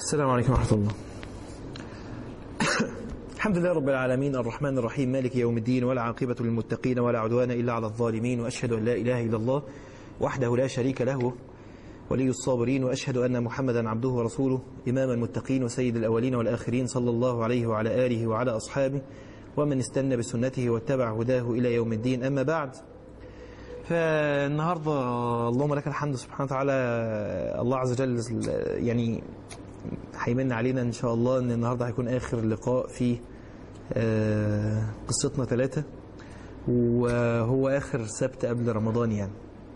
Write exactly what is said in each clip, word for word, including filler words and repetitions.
السلام عليكم ورحمة الله. الحمد لله رب العالمين الرحمن الرحيم مالك يوم الدين ولا عاقبة للمتقين ولا عدوان إلا على الظالمين، وأشهد أن لا إله إلا الله وحده لا شريك له ولي الصابرين، وأشهد أن محمدا عبده ورسوله إمام المتقين وسيد الأولين والآخرين، صلى الله عليه وعلى آله وعلى أصحابه ومن استنى بسنته واتبع هداه إلى يوم الدين. أما بعد، فالنهاردة اللهم لك الحمد سبحانه وتعالى، الله عز وجل يعني هيمن علينا إن شاء الله أن النهاردة هيكون آخر لقاء في قصتنا ثلاثة، وهو آخر سبت قبل رمضان يعني.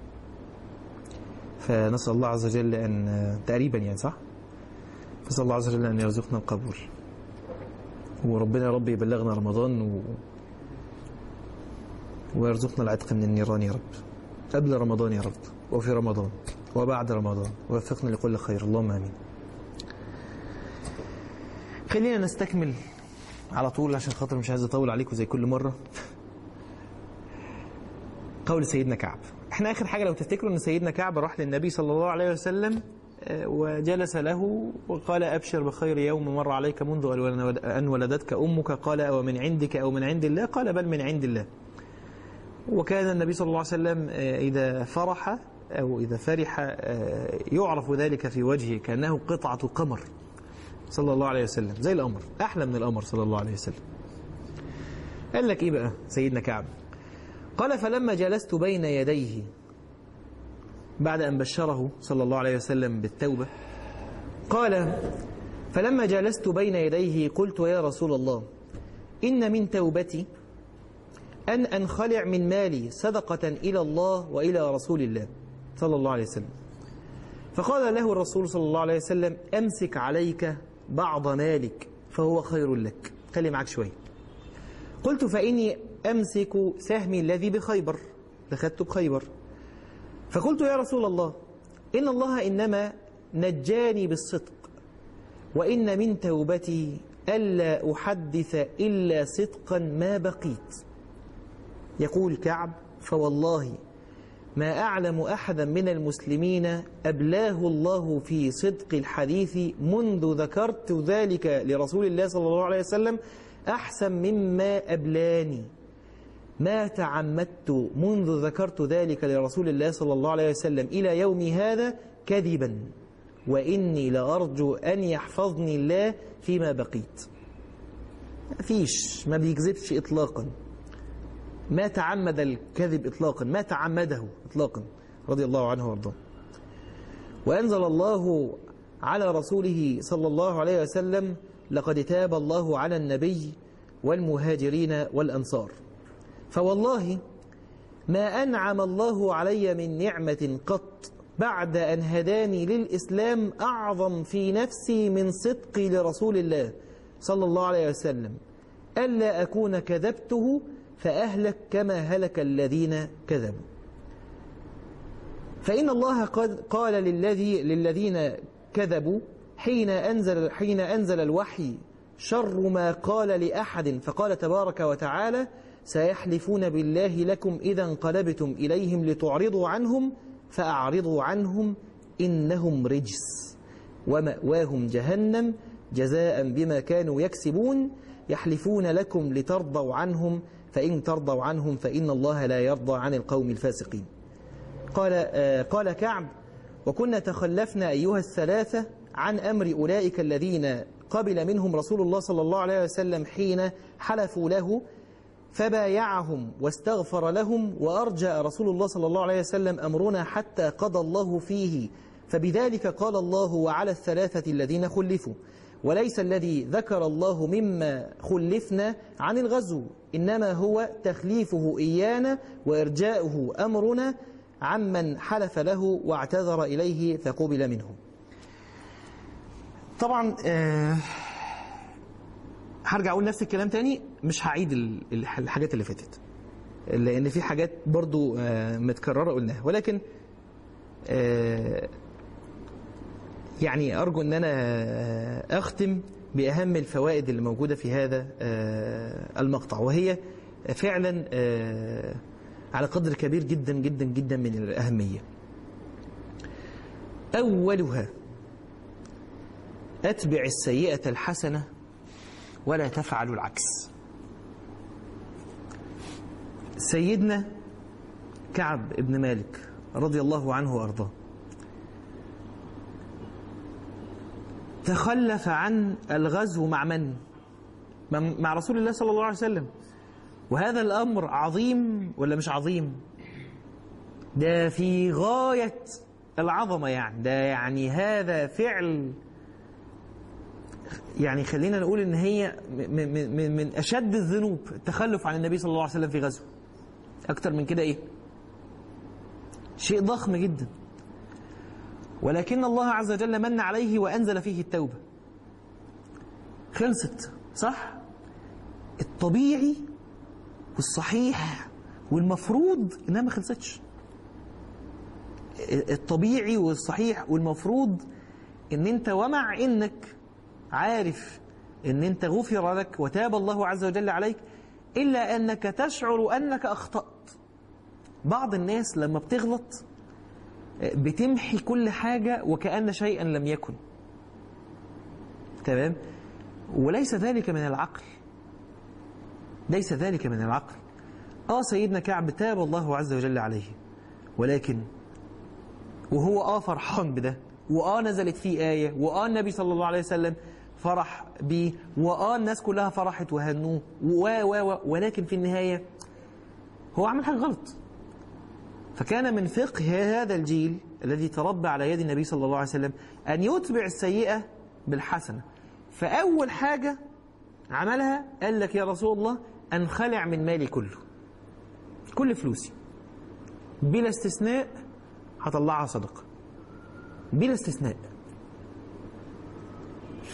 فنسأل الله عز وجل أن تقريبا يعني صح نسأل الله عز وجل أن يرزقنا القبول، وربنا يا رب يبلغنا رمضان و... ويرزقنا العتق من النيران يا رب، قبل رمضان يا رب، وفي رمضان وبعد رمضان، ووفقنا لكل خير اللهم آمين. خلينا نستكمل على طول عشان خاطر مش عايز اطول عليكم زي كل مرة. قول سيدنا كعب. احنا اخر حاجة لو تفتكروا ان سيدنا كعب راح للنبي صلى الله عليه وسلم وجلس له وقال: أبشر بخير يوم مر عليك منذ أن ولدتك أمك. قال: أو من عندك أو من عند الله؟ قال: بل من عند الله. وكان النبي صلى الله عليه وسلم إذا فرح أو إذا فرح يعرف ذلك في وجهه كأنه قطعة قمر صلى الله عليه وسلم، زي القمر، أحلى من القمر صلى الله عليه وسلم. قال لك إيه بقى سيدنا كعب؟ قال: فلما جلست بين يديه بعد أن بشره صلى الله عليه وسلم بالتوبة، قال: فلما جلست بين يديه قلت: يا رسول الله، إن من توبتي أن أنخلع من مالي صدقة إلى الله وإلى رسول الله صلى الله عليه وسلم. فقال له الرسول صلى الله عليه وسلم: أمسك عليك بعض مالك فهو خير لك، خلي معك شوية. قلت: فإني أمسك سهمي الذي بخيبر، لخدته بخيبر. فقلت: يا رسول الله، إن الله إنما نجاني بالصدق، وإن من توبتي ألا أحدث إلا صدقا ما بقيت. يقول كعب: فوالله ما أعلم أحدا من المسلمين أبلاه الله في صدق الحديث منذ ذكرت ذلك لرسول الله صلى الله عليه وسلم أحسن مما أبلاني. ما تعمدت منذ ذكرت ذلك لرسول الله صلى الله عليه وسلم إلى يومي هذا كذبا، وإني لأرجو أن يحفظني الله فيما بقيت. ما فيش، ما بيكذبش إطلاقا، ما تعمد الكذب إطلاقا، ما تعمده إطلاقا، رضي الله عنه وارضاه. وأنزل الله على رسوله صلى الله عليه وسلم: لقد تاب الله على النبي والمهاجرين والأنصار. فوالله ما أنعم الله علي من نعمة قط بعد أن هداني للإسلام أعظم في نفسي من صدقي لرسول الله صلى الله عليه وسلم، ألا أكون كذبته فأهلك كما هلك الذين كذبوا. فإن الله قد قال للذي للذين كذبوا حين أنزل حين أنزل الوحي شر ما قال لأحد، فقال تبارك وتعالى: سيحلفون بالله لكم إذا انقلبتم إليهم لتعرضوا عنهم فأعرضوا عنهم إنهم رجس ومأواهم جهنم جزاء بما كانوا يكسبون. يحلفون لكم لترضوا عنهم فإن ترضوا عنهم فإن الله لا يرضى عن القوم الفاسقين. قال آه قال كعب: وكنا تخلفنا أيها الثلاثة عن أمر أولئك الذين قبل منهم رسول الله صلى الله عليه وسلم حين حلفوا له، فبايعهم واستغفر لهم، وأرجأ رسول الله صلى الله عليه وسلم أمرنا حتى قضى الله فيه. فبذلك قال الله: وعلى الثلاثة الذين خلفوا. وليس الذي ذكر الله مما خلفنا عن الغزو، إنما هو تخليفه إيانا وإرجاؤه أمرنا عمن حلف له واعتذر إليه فقبل منه. طبعا آه هرجع أقول نفس الكلام تاني، مش هعيد الحاجات اللي فاتت لأن في حاجات برضو آه متكررة قلناها، ولكن آه يعني أرجو أن أنا أختم بأهم الفوائد اللي موجودة في هذا المقطع، وهي فعلا على قدر كبير جدا جدا جدا من الأهمية. أولها أتبع السيئة الحسنة ولا تفعل العكس. سيدنا كعب بن مالك رضي الله عنه وأرضاه تخلف عن الغزو مع من؟ مع رسول الله صلى الله عليه وسلم. وهذا الأمر عظيم ولا مش عظيم؟ ده في غاية العظمة، يعني ده يعني هذا فعل، يعني خلينا نقول إن هي من, من, من أشد الذنوب التخلف عن النبي صلى الله عليه وسلم في غزو. أكتر من كده إيه؟ شيء ضخم جدا. ولكن الله عز وجل من عليه وأنزل فيه التوبة. خلصت، صح؟ الطبيعي والصحيح والمفروض إنها ما خلصتش. الطبيعي والصحيح والمفروض إن أنت ومع إنك عارف إن أنت غفر لك وتاب الله عز وجل عليك، إلا أنك تشعر أنك أخطأت. بعض الناس لما بتغلط بتمحي كل حاجة وكأن شيئا لم يكن. تمام؟ وليس ذلك من العقل، ليس ذلك من العقل. آه سيدنا كعب تاب الله عز وجل عليه، ولكن وهو آه فرحان بده، وآه نزلت فيه آية، وآه النبي صلى الله عليه وسلم فرح بيه، وآه الناس كلها فرحت وهنوه، و و ولكن في النهاية هو عمل حاجة غلط. فكان من فقه هذا الجيل الذي تربى على يد النبي صلى الله عليه وسلم أن يتبع السيئة بالحسنة. فأول حاجة عملها قال لك يا رسول الله أنخلع من مالي كله، كل فلوسي بلا استثناء هطلعها صدقة، بلا استثناء. ف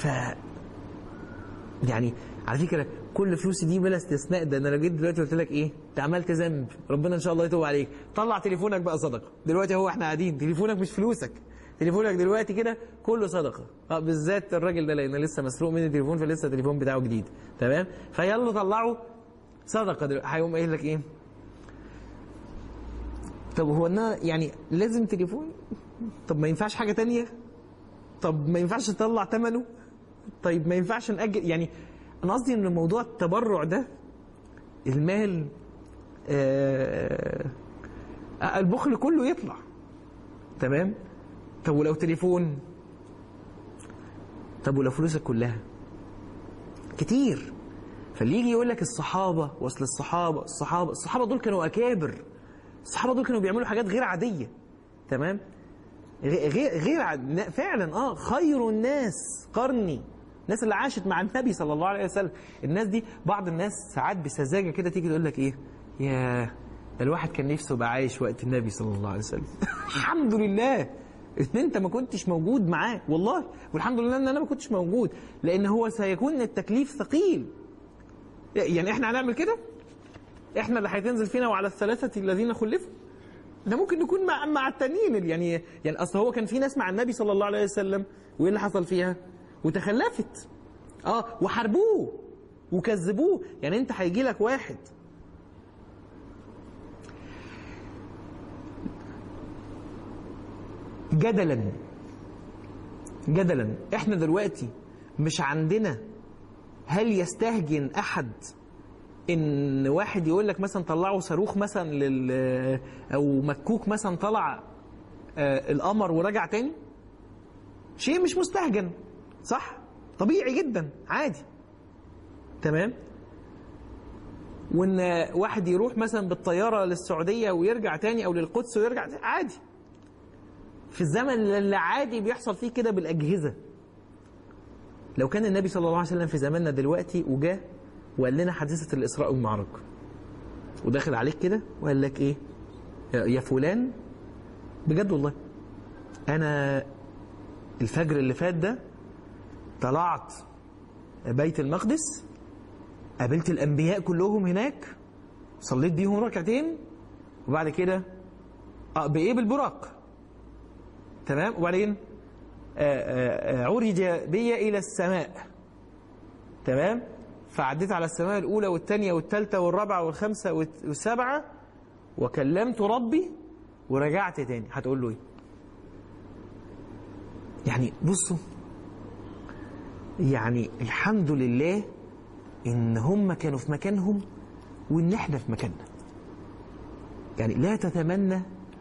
يعني على فكرة كل فلوسي دي بلا استثناء، ده انا لو جيت دلوقتي قلت لك ايه انت عملت ذنب ربنا ان شاء الله يتوب عليك، طلع تليفونك بقى صدقه دلوقتي. هو احنا قاعدين تليفونك مش فلوسك، تليفونك دلوقتي كده كله صدقه. اه بالذات الراجل ده لانه لسه مسروق مني التليفون، فلسه التليفون بتاعه جديد. تمام؟ فيلا طلعه صدقه دلوقتي. هيقوم قايل لك ايه؟ طب هو انا يعني لازم تليفون؟ طب ما ينفعش حاجه تانية؟ طب ما ينفعش تطلع ثمنه؟ طيب ما ينفعش نأجل؟ يعني أنا قصدي إن موضوع التبرع ده، المال آه البخل كله يطلع. تمام؟ طب ولو تليفون؟ طب ولو فلوسك كلها؟ كتير. فاللي يجي يقول لك الصحابة، وصل الصحابة الصحابة الصحابة دول كانوا أكابر، الصحابة دول كانوا بيعملوا حاجات غير عادية. تمام؟ غير غير عاد... فعلا اه خير الناس قرني، الناس اللي عاشت مع النبي صلى الله عليه وسلم. الناس دي بعض الناس ساعات بسذاجه كده تيجي تقول لك ايه، يا الواحد كان نفسه يبقى عايش وقت النبي صلى الله عليه وسلم. الحمد لله ان انت ما كنتش موجود معاه، والله والحمد لله ان انا ما كنتش موجود، لان هو سيكون التكليف ثقيل. يعني احنا هنعمل كده؟ احنا اللي هتنزل فينا وعلى الثلاثه الذين خلفوا؟ ده ممكن نكون مع مع التانيين. يعني يعني اصل هو كان في ناس مع النبي صلى الله عليه وسلم وايه اللي حصل فيها؟ وتخلفت. اه وحاربوه وكذبوه. يعني انت هيجي لك واحد جدلا جدلا احنا دلوقتي مش عندنا هل يستهجن احد ان واحد يقول لك مثلا طلعوا صاروخ مثلا لل او مكوك مثلا طلع آه القمر ورجع تاني؟ شيء مش مستهجن، صح؟ طبيعي جدا عادي. تمام؟ وان واحد يروح مثلا بالطياره للسعوديه ويرجع تاني او للقدس ويرجع تاني عادي. في الزمن اللي عادي بيحصل فيه كده بالاجهزه. لو كان النبي صلى الله عليه وسلم في زماننا دلوقتي وجاه وقال لنا حادثه الاسراء والمعراج وداخل عليك كده وقال لك ايه يا فلان، بجد والله انا الفجر اللي فات ده طلعت بيت المقدس، قابلت الانبياء كلهم هناك، صليت بيهم ركعتين، وبعد كده اه بايه بالبراق. تمام؟ وبعدين عرج بي الى السماء. تمام؟ فعديت على السماء الاولى والثانيه والثالثه والرابعه والخامسه والسابعه وكلمت ربي ورجعت تاني. هتقول له ايه؟ يعني بصوا يعني الحمد لله إن هم كانوا في مكانهم وإن إحنا في مكاننا. يعني لا تتمنى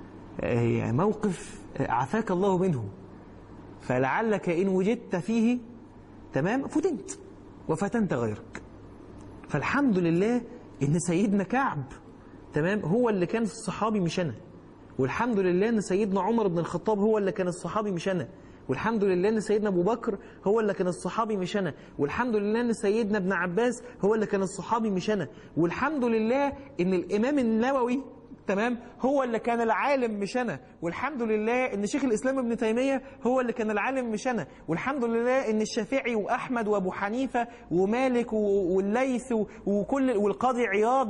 موقف عافاك الله منه، فلعلك إن وجدت فيه تمام فتنت وفتنت غيرك. فالحمد لله إن سيدنا كعب تمام هو اللي كان الصحابي مش أنا، والحمد لله إن سيدنا عمر بن الخطاب هو اللي كان الصحابي مش أنا، والحمد لله إن سيدنا أبو بكر هو اللي كان الصحابي مش أنا، والحمد لله إن سيدنا ابن عباس هو اللي كان الصحابي مش أنا، والحمد لله إن الإمام النووي تمام هو اللي كان العالم مش أنا، والحمد لله إن شيخ الإسلام ابن تيمية هو اللي كان العالم مش أنا، والحمد لله إن الشافعي وأحمد وأبو حنيفة ومالك والليث وكل والقاضي عياض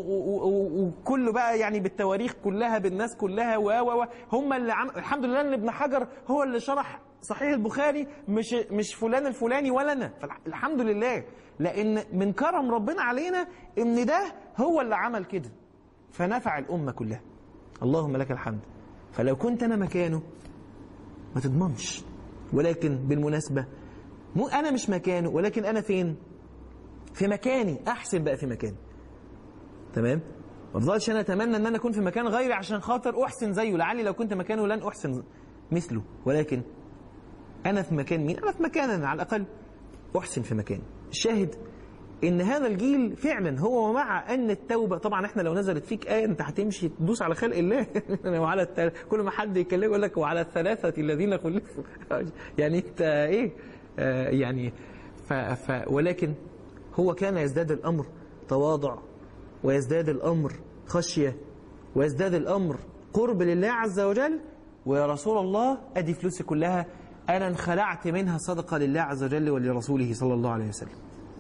وكل بقى يعني بالتواريخ كلها بالناس كلها و هم اللي عم الحمد لله إن ابن حجر هو اللي شرح صحيح البخاري مش مش فلان الفلاني ولا أنا. فالحمد لله، لأن من كرم ربنا علينا إن ده هو اللي عمل كده فنفع الأمة كلها. اللهم لك الحمد. فلو كنت أنا مكانه ما تضمنش، ولكن بالمناسبة مو أنا مش مكانه، ولكن أنا فين؟ في مكاني، أحسن بقى في مكاني تمام؟ ما أفضلش أنا أتمنى أن أنا أكون في مكان غيري عشان خاطر أحسن زيه، لعلي لو كنت مكانه لن أحسن مثله، ولكن أنا في مكان مين؟ أنا في مكان أنا على الأقل أحسن في مكاني. الشاهد إن هذا الجيل فعلا هو مع أن التوبة، طبعا إحنا لو نزلت فيك آية أنت هتمشي تدوس على خلق الله وعلى التل... كل ما حد يكلمه يقول لك وعلى الثلاثة الذين خلفوا يعني أنت إيه آه يعني ف... ف... ولكن هو كان يزداد الأمر تواضع، ويزداد الأمر خشية، ويزداد الأمر قرب لله عز وجل. ويا رسول الله أدي فلوسي كلها أنا انخلعت منها صدقة لله عز وجل ولرسوله صلى الله عليه وسلم.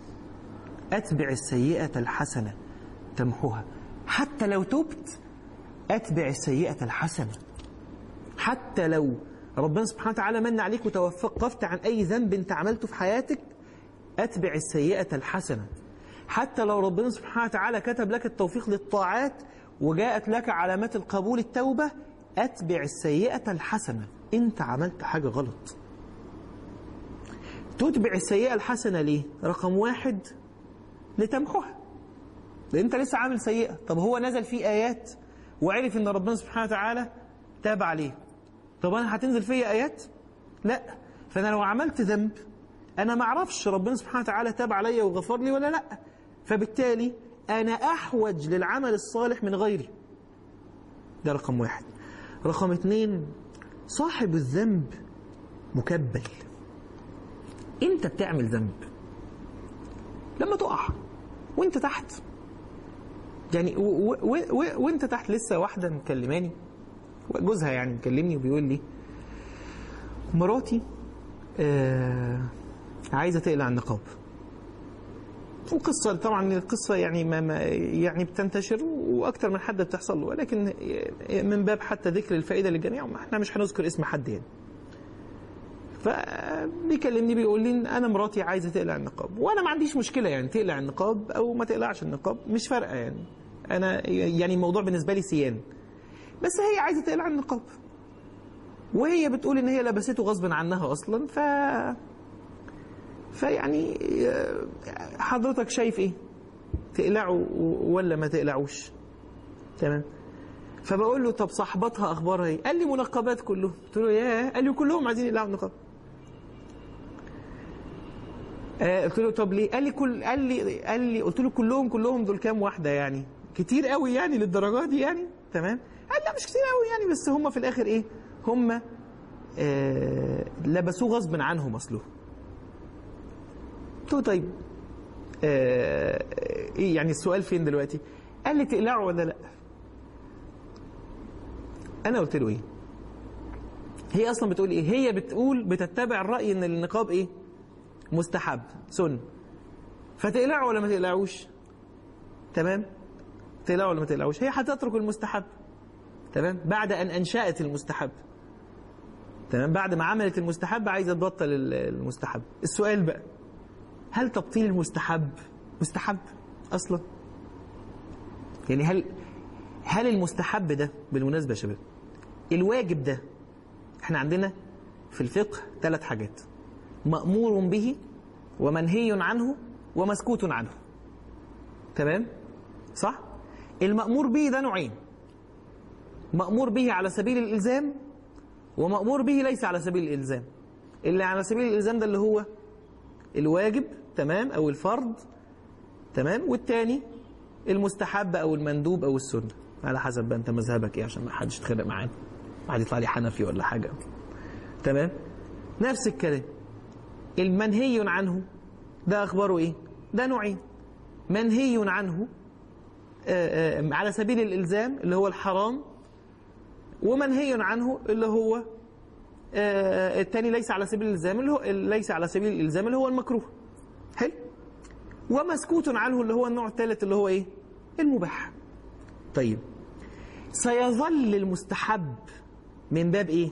أتبع السيئة الحسنة تمحوها. حتى لو تبت أتبع السيئة الحسنة. حتى لو ربنا سبحانه وتعالى من عليك وتوقفت عن أي ذنب أنت عملته في حياتك أتبع السيئة الحسنة. حتى لو ربنا سبحانه وتعالى كتب لك التوفيق للطاعات وجاءت لك علامات القبول التوبة أتبع السيئة الحسنة. أنت عملت حاجة غلط، تتبع السيئة الحسنة ليه؟ رقم واحد لتمحوها، لأن أنت لسه عامل سيئة. طب هو نزل فيه آيات وعرف إن ربنا سبحانه وتعالى تاب عليه، طب أنا هتنزل فيه آيات؟ لا. فأنا لو عملت ذنب أنا ما أعرفش ربنا سبحانه وتعالى تاب علي وغفر لي ولا لا، فبالتالي أنا أحوج للعمل الصالح من غيري. ده رقم واحد. رقم اتنين، صاحب الذنب مكبل. أنت بتعمل ذنب لما تقع وانت تحت، يعني و و و وانت تحت. لسه واحدة مكلماني جوزها يعني مكلمني وبيقول لي مراتي آه عايزة تقلع النقاب، وقصة طبعا القصة يعني ما ما يعني بتنتشر واكتر من حد بتحصل له، ولكن من باب حتى ذكر الفائدة للجميع احنا مش هنذكر اسم حد يعني. فبيكلمني بيقول لي انا مراتي عايزه تقلع النقاب، وانا ما عنديش مشكله يعني تقلع النقاب او ما تقلعش النقاب مش فارقه يعني، انا يعني الموضوع بالنسبه لي سيان، بس هي عايزه تقلع النقاب وهي بتقول ان هي لبسته غصب عنها اصلا. ف فيعني حضرتك شايف ايه، تقلعه ولا ما تقلعوش؟ تمام. فبقول له طب صاحبتها اخبارها ايه؟ قال لي منقبات كلهم. قلت له ياه، قال لي كلهم عايزين يقلعوا النقاب. آه قلت له طب ليه؟ قال لي كل قال لي قال لي قلت له كلهم كلهم دول كام واحده يعني؟ كتير قوي يعني للدرجه دي يعني؟ تمام. قال لا مش كتير قوي يعني، بس هم في الاخر ايه؟ هم آه لبسوه غصب عنهم اصله. قلت له طيب آه ايه يعني السؤال فين دلوقتي؟ قال لي تقلعه ولا لا؟ انا قلت له ايه؟ هي اصلا بتقول ايه؟ هي بتقول بتتبع الراي ان النقاب ايه؟ مستحب سن، فتقلعه ولا ما تقلعوش؟ تمام. تقلعه ولا ما تقلعوش؟ هي هتترك المستحب تمام بعد ان انشأت المستحب تمام، بعد ما عملت المستحب عايزه تبطل المستحب. السؤال بقى، هل تبطيل المستحب مستحب اصلا؟ يعني هل هل المستحب ده بالمناسبه يا شباب، الواجب ده احنا عندنا في الفقه ثلاث حاجات: مأمور به ومنهي عنه ومسكوت عنه. تمام؟ صح؟ المأمور به ده نوعين، مأمور به على سبيل الإلزام ومأمور به ليس على سبيل الإلزام. اللي على سبيل الإلزام ده اللي هو الواجب، تمام، أو الفرض، تمام، والتاني المستحب أو المندوب أو السنة، على حسب بقى أنت مذهبك إيه عشان ما حدش يتخانق معانا، واحد يطلع لي حنفي ولا حاجة. تمام؟ نفس الكلام. المنهي عنه ده أخباره إيه؟ ده نوعين، منهي عنه آآ آآ على سبيل الإلزام اللي هو الحرام، ومنهي عنه اللي هو الثاني ليس على سبيل الإلزام اللي هو ليس على سبيل الإلزام اللي هو المكروه. حلو. ومسكوت عنه اللي هو النوع الثالث اللي هو إيه؟ المباح. طيب سيظل المستحب من باب إيه؟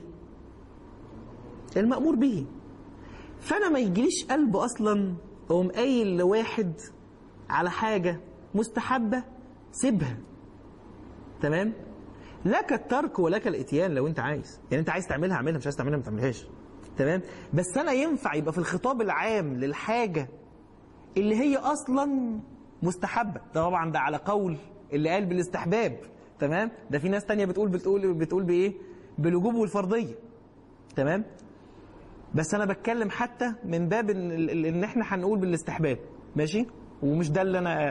المأمور به. فأنا ما يجيليش قلب أصلا أقوم قايل لواحد على حاجة مستحبة سيبها. تمام؟ لك الترك ولك الاتيان لو انت عايز، يعني انت عايز تعملها اعملها، مش عايز تعملها ما تعملهاش. تمام؟ بس انا ينفع يبقى في الخطاب العام للحاجه اللي هي اصلا مستحبه، ده طبعا ده على قول اللي قال بالاستحباب. تمام؟ ده في ناس تانية بتقول بتقول بتقول بايه؟ بالوجوب والفرضيه. تمام؟ بس انا بتكلم حتى من باب ان, إن احنا هنقول بالاستحباب، ماشي؟ ومش ده اللي انا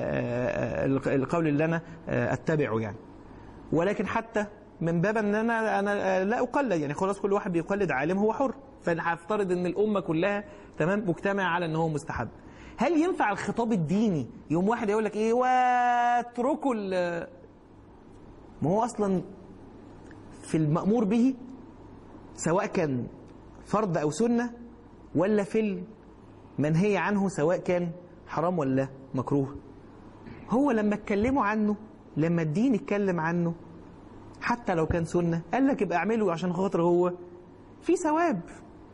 القول اللي انا اتبعه يعني، ولكن حتى من باب ان انا انا لا اقلد، يعني خلاص كل واحد بيقلد عالم هو حر، فانا هفترض ان الامه كلها تمام مجتمعه على ان هو مستحب. هل ينفع الخطاب الديني يوم واحد يقول لك ايه واتركوا ال ما هو اصلا في المأمور به سواء كان فرض او سنه، ولا في المنهي عنه سواء كان حرام ولا مكروه؟ هو لما اتكلموا عنه، لما الدين اتكلم عنه حتى لو كان سنة قال لك ابقى اعمله عشان خاطر هو في ثواب،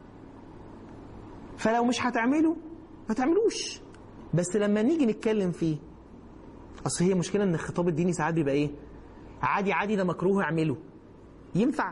فلو مش هتعمله ما تعملوش. بس لما نيجي نتكلم فيه، اصل هي مشكلة ان الخطاب الديني ساعات بيبقى ايه؟ عادي عادي ده مكروه اعمله. ينفع؟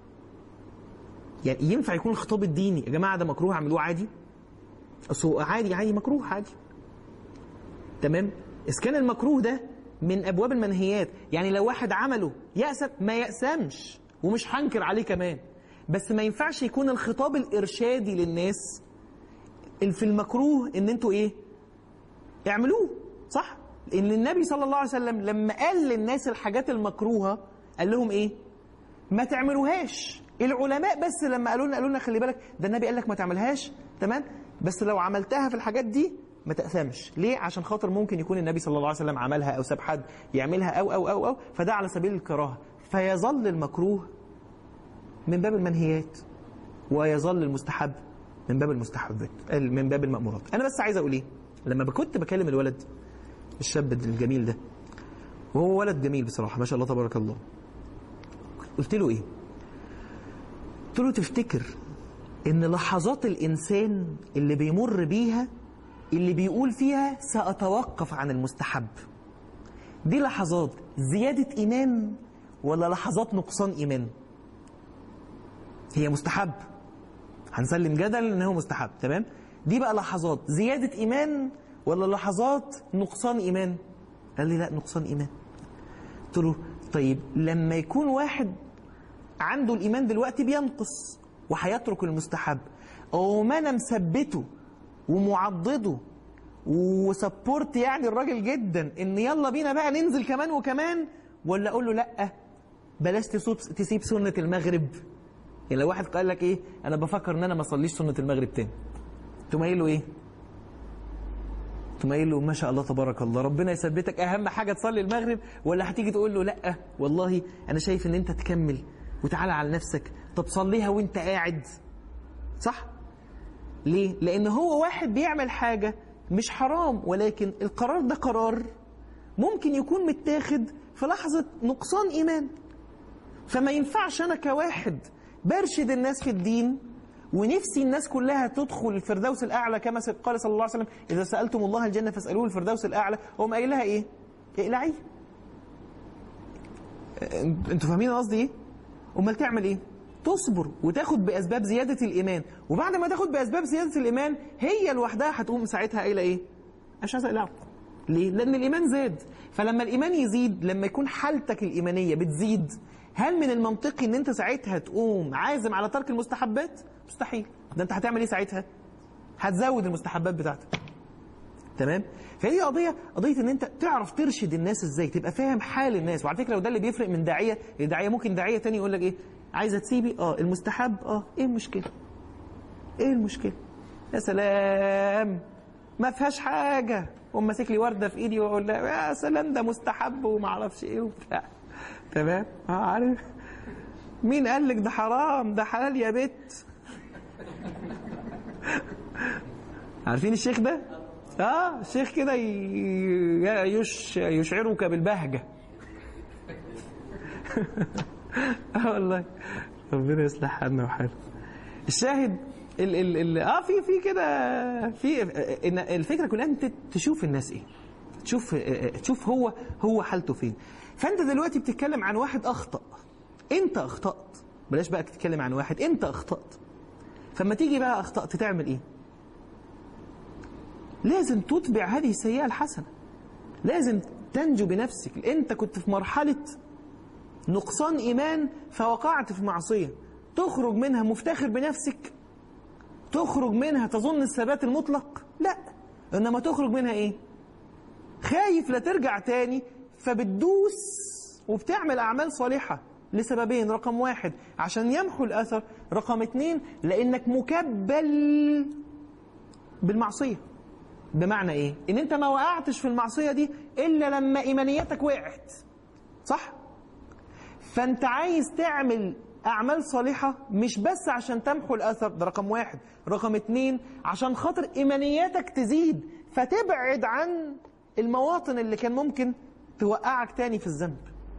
يعني ينفع يكون الخطاب الديني يا جماعة ده مكروه اعملوه عادي؟ اصل عادي عادي مكروه عادي. تمام؟ إذا كان المكروه ده من أبواب المنهيات، يعني لو واحد عمله يأسم ما يأسمش ومش هنكر عليه كمان، بس ما ينفعش يكون الخطاب الإرشادي للناس في المكروه إن أنتوا إيه؟ اعملوه، صح؟ إن النبي صلى الله عليه وسلم لما قال للناس الحاجات المكروهة قال لهم إيه؟ ما تعملوهاش. العلماء بس لما قالوا لنا قالوا لنا خلي بالك ده النبي قال لك ما تعملهاش، تمام؟ بس لو عملتها في الحاجات دي ما تأثمش. ليه؟ عشان خاطر ممكن يكون النبي صلى الله عليه وسلم عملها أو ساب حد يعملها أو أو أو أو فده على سبيل الكراهة، فيظل المكروه من باب المنهيات ويظل المستحب من باب المستحبات، من باب المأمورات. أنا بس عايز أقول إيه؟ لما كنت بكلم الولد الشاب الجميل ده، وهو ولد جميل بصراحة ما شاء الله تبارك الله، قلت له إيه؟ قلت له تفتكر إن لحظات الإنسان اللي بيمر بيها اللي بيقول فيها سأتوقف عن المستحب دي لحظات زيادة إيمان ولا لحظات نقصان إيمان؟ هي مستحب، هنسلم جدل إن هو مستحب، تمام؟ دي بقى لحظات زيادة إيمان ولا لحظات نقصان إيمان؟ قال لي لا نقصان إيمان. قلت له طيب لما يكون واحد عنده الإيمان دلوقتي بينقص وهيترك المستحب، أو ما أنا مثبته ومعضده وسبورت يعني الراجل جدا ان يلا بينا بقى ننزل كمان وكمان، ولا اقول له لا بلاش تسيب سنة المغرب؟ يعني لو واحد قال لك ايه انا بفكر ان انا ما اصليش سنة المغرب تاني، تقوم قايل له ايه؟ تقوم قايل له ما شاء الله تبارك الله ربنا يثبتك، اهم حاجة تصلي المغرب؟ ولا هتيجي تقول له لا والله انا شايف ان انت تكمل وتعالى على نفسك، طب صليها وانت قاعد، صح؟ ليه؟ لأن هو واحد بيعمل حاجة مش حرام، ولكن القرار ده قرار ممكن يكون متاخد في لحظة نقصان إيمان. فما ينفعش أنا كواحد برشد الناس في الدين ونفسي الناس كلها تدخل الفردوس الأعلى كما قال صلى الله عليه وسلم إذا سألتم الله الجنة فاسألوه الفردوس الأعلى، وهم قايلها إيه؟ اقلعي. أنتوا فاهمين قصدي إيه؟ أمال تعمل إيه؟ تصبر وتاخد باسباب زياده الايمان، وبعد ما تاخد باسباب زياده الايمان هي لوحدها هتقوم ساعتها قايله ايه؟ مش عايز اقلعه. ليه؟ لان الايمان زاد. فلما الايمان يزيد، لما يكون حالتك الايمانيه بتزيد، هل من المنطقي ان انت ساعتها تقوم عازم على ترك المستحبات؟ مستحيل. ده انت هتعمل ايه ساعتها؟ هتزود المستحبات بتاعتك. تمام؟ فهي قضيه قضيه ان انت تعرف ترشد الناس ازاي، تبقى فاهم حال الناس. وعلى فكره وده اللي بيفرق من داعيه لداعيه. ممكن داعيه تاني يقول لك ايه؟ عايزه تسيبي؟ اه. المستحب؟ اه. ايه المشكله؟ ايه المشكله؟ يا سلام، ما فيهاش حاجه. قوم ماسك لي ورده في ايدي واقول لها يا سلام ده مستحب وما اعرفش ايه وبتاع. تمام؟ اه عارف. مين قال لك ده حرام؟ ده حلال يا بت. عارفين الشيخ ده؟ اه الشيخ كده يش يشعرك بالبهجه. اه والله ربنا يصلح حالنا وحاله. الشاهد ال ال ال اه في في كده في ان الفكره كلها انت تشوف الناس ايه، تشوف تشوف هو هو حالته فين. فانت دلوقتي بتتكلم عن واحد اخطأ، انت اخطأت، بلاش بقى تتكلم عن واحد، انت اخطأت. فما تيجي بقى اخطأت تعمل ايه؟ لازم تتبع هذه السيئة الحسنة، لازم تنجو بنفسك. انت كنت في مرحلة نقصان ايمان فوقعت في معصية، تخرج منها مفتخر بنفسك؟ تخرج منها تظن الثبات المطلق؟ لا، انما تخرج منها ايه؟ خايف لا ترجع تاني، فبتدوس وبتعمل اعمال صالحة لسببين: رقم واحد عشان يمحو الاثر، رقم اتنين لانك مكبل بالمعصية. بمعنى ايه؟ ان انت ما وقعتش في المعصية دي الا لما ايمانيتك وقعت، صح؟ فانت عايز تعمل اعمال صالحة مش بس عشان تمحو الاثر، ده رقم واحد. رقم اتنين عشان خاطر ايمانياتك تزيد، فتبعد عن المواطن اللي كان ممكن توقعك تاني في الذنب.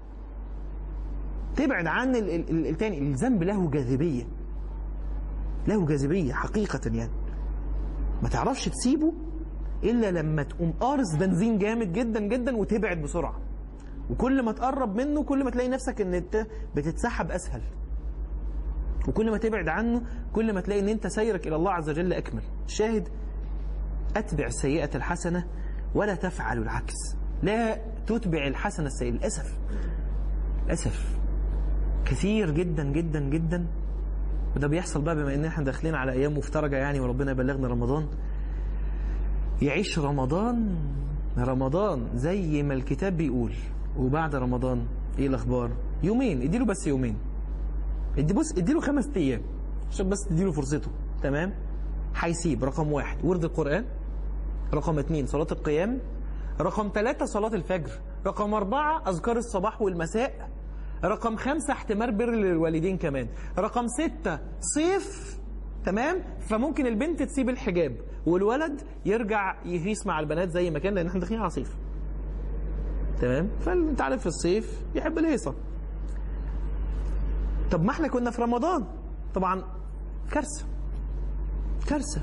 تبعد عن التاني. الذنب له جاذبية، له جاذبية حقيقة يعني، ما تعرفش تسيبه إلا لما تقوم قارص بنزين جامد جدا جدا وتبعد بسرعة. وكل ما تقرب منه كل ما تلاقي نفسك ان انت بتتسحب أسهل، وكل ما تبعد عنه كل ما تلاقي ان انت سيرك إلى الله عز وجل أكمل. شاهد: أتبع السيئة الحسنة ولا تفعل العكس. لا تتبع الحسنة السيئة. للأسف للأسف كثير جدا جدا جدا، وده بيحصل بقى بما ان احنا داخلين على ايام مفترجه يعني، وربنا يبلغنا رمضان. يعيش رمضان رمضان زي ما الكتاب بيقول، وبعد رمضان ايه الاخبار؟ يومين، اديله بس يومين، ادي بص اديله خمس ايام عشان بس تديله فرصته. تمام؟ هيسيب رقم واحد ورد القرآن، رقم اتنين صلاة القيام، رقم ثلاثة صلاة الفجر، رقم أربعة أذكار الصباح والمساء، رقم خمسة احتمال بر للوالدين كمان، رقم ستة صيف. تمام؟ فممكن البنت تسيب الحجاب والولد يرجع يهيس مع البنات زي ما كان، لان احنا داخلين على صيف. تمام؟ فانت عارف في الصيف يحب الهيصه. طب ما احنا كنا في رمضان، طبعا كارثه كارثه.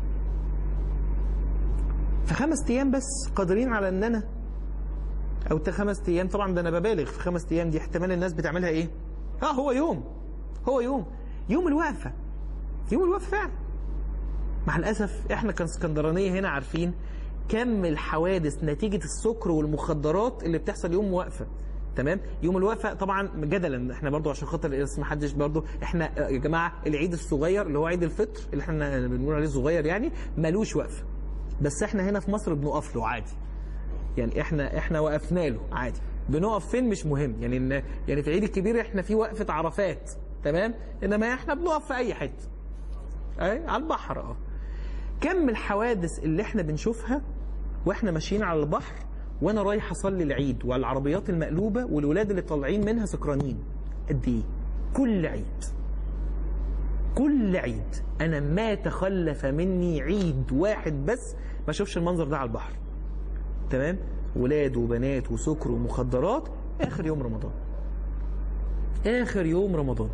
في خمس ايام بس قادرين على ان انا او خمس ايام، طبعا ده انا ببالغ في خمس ايام دي، احتمال الناس بتعملها ايه؟ اه هو يوم هو يوم يوم الوقفه يوم الوقفه فعلا. مع الاسف احنا كاسكندرانيه هنا عارفين كم الحوادث نتيجه السكر والمخدرات اللي بتحصل يوم وقفه. تمام؟ يوم الوقفه طبعا جدلا احنا برضو عشان خاطر ما حدش برضو، احنا يا جماعه العيد الصغير اللي هو عيد الفطر اللي احنا بنقول عليه صغير يعني مالوش وقفه، بس احنا هنا في مصر بنقف له عادي. يعني احنا احنا وقفنا له عادي. بنقف فين مش مهم يعني، إن يعني في العيد الكبير احنا في وقفه عرفات. تمام؟ انما احنا بنقف في اي حته اي على البحر. اه كم الحوادث اللي احنا بنشوفها واحنا ماشيين على البحر، وانا رايح اصلي العيد، والعربيات المقلوبه والولاد اللي طالعين منها سكرانين. قد ايه؟ كل عيد كل عيد انا ما تخلف مني عيد واحد بس ما اشوفش المنظر ده على البحر. تمام؟ ولاد وبنات وسكر ومخدرات اخر يوم رمضان اخر يوم رمضان.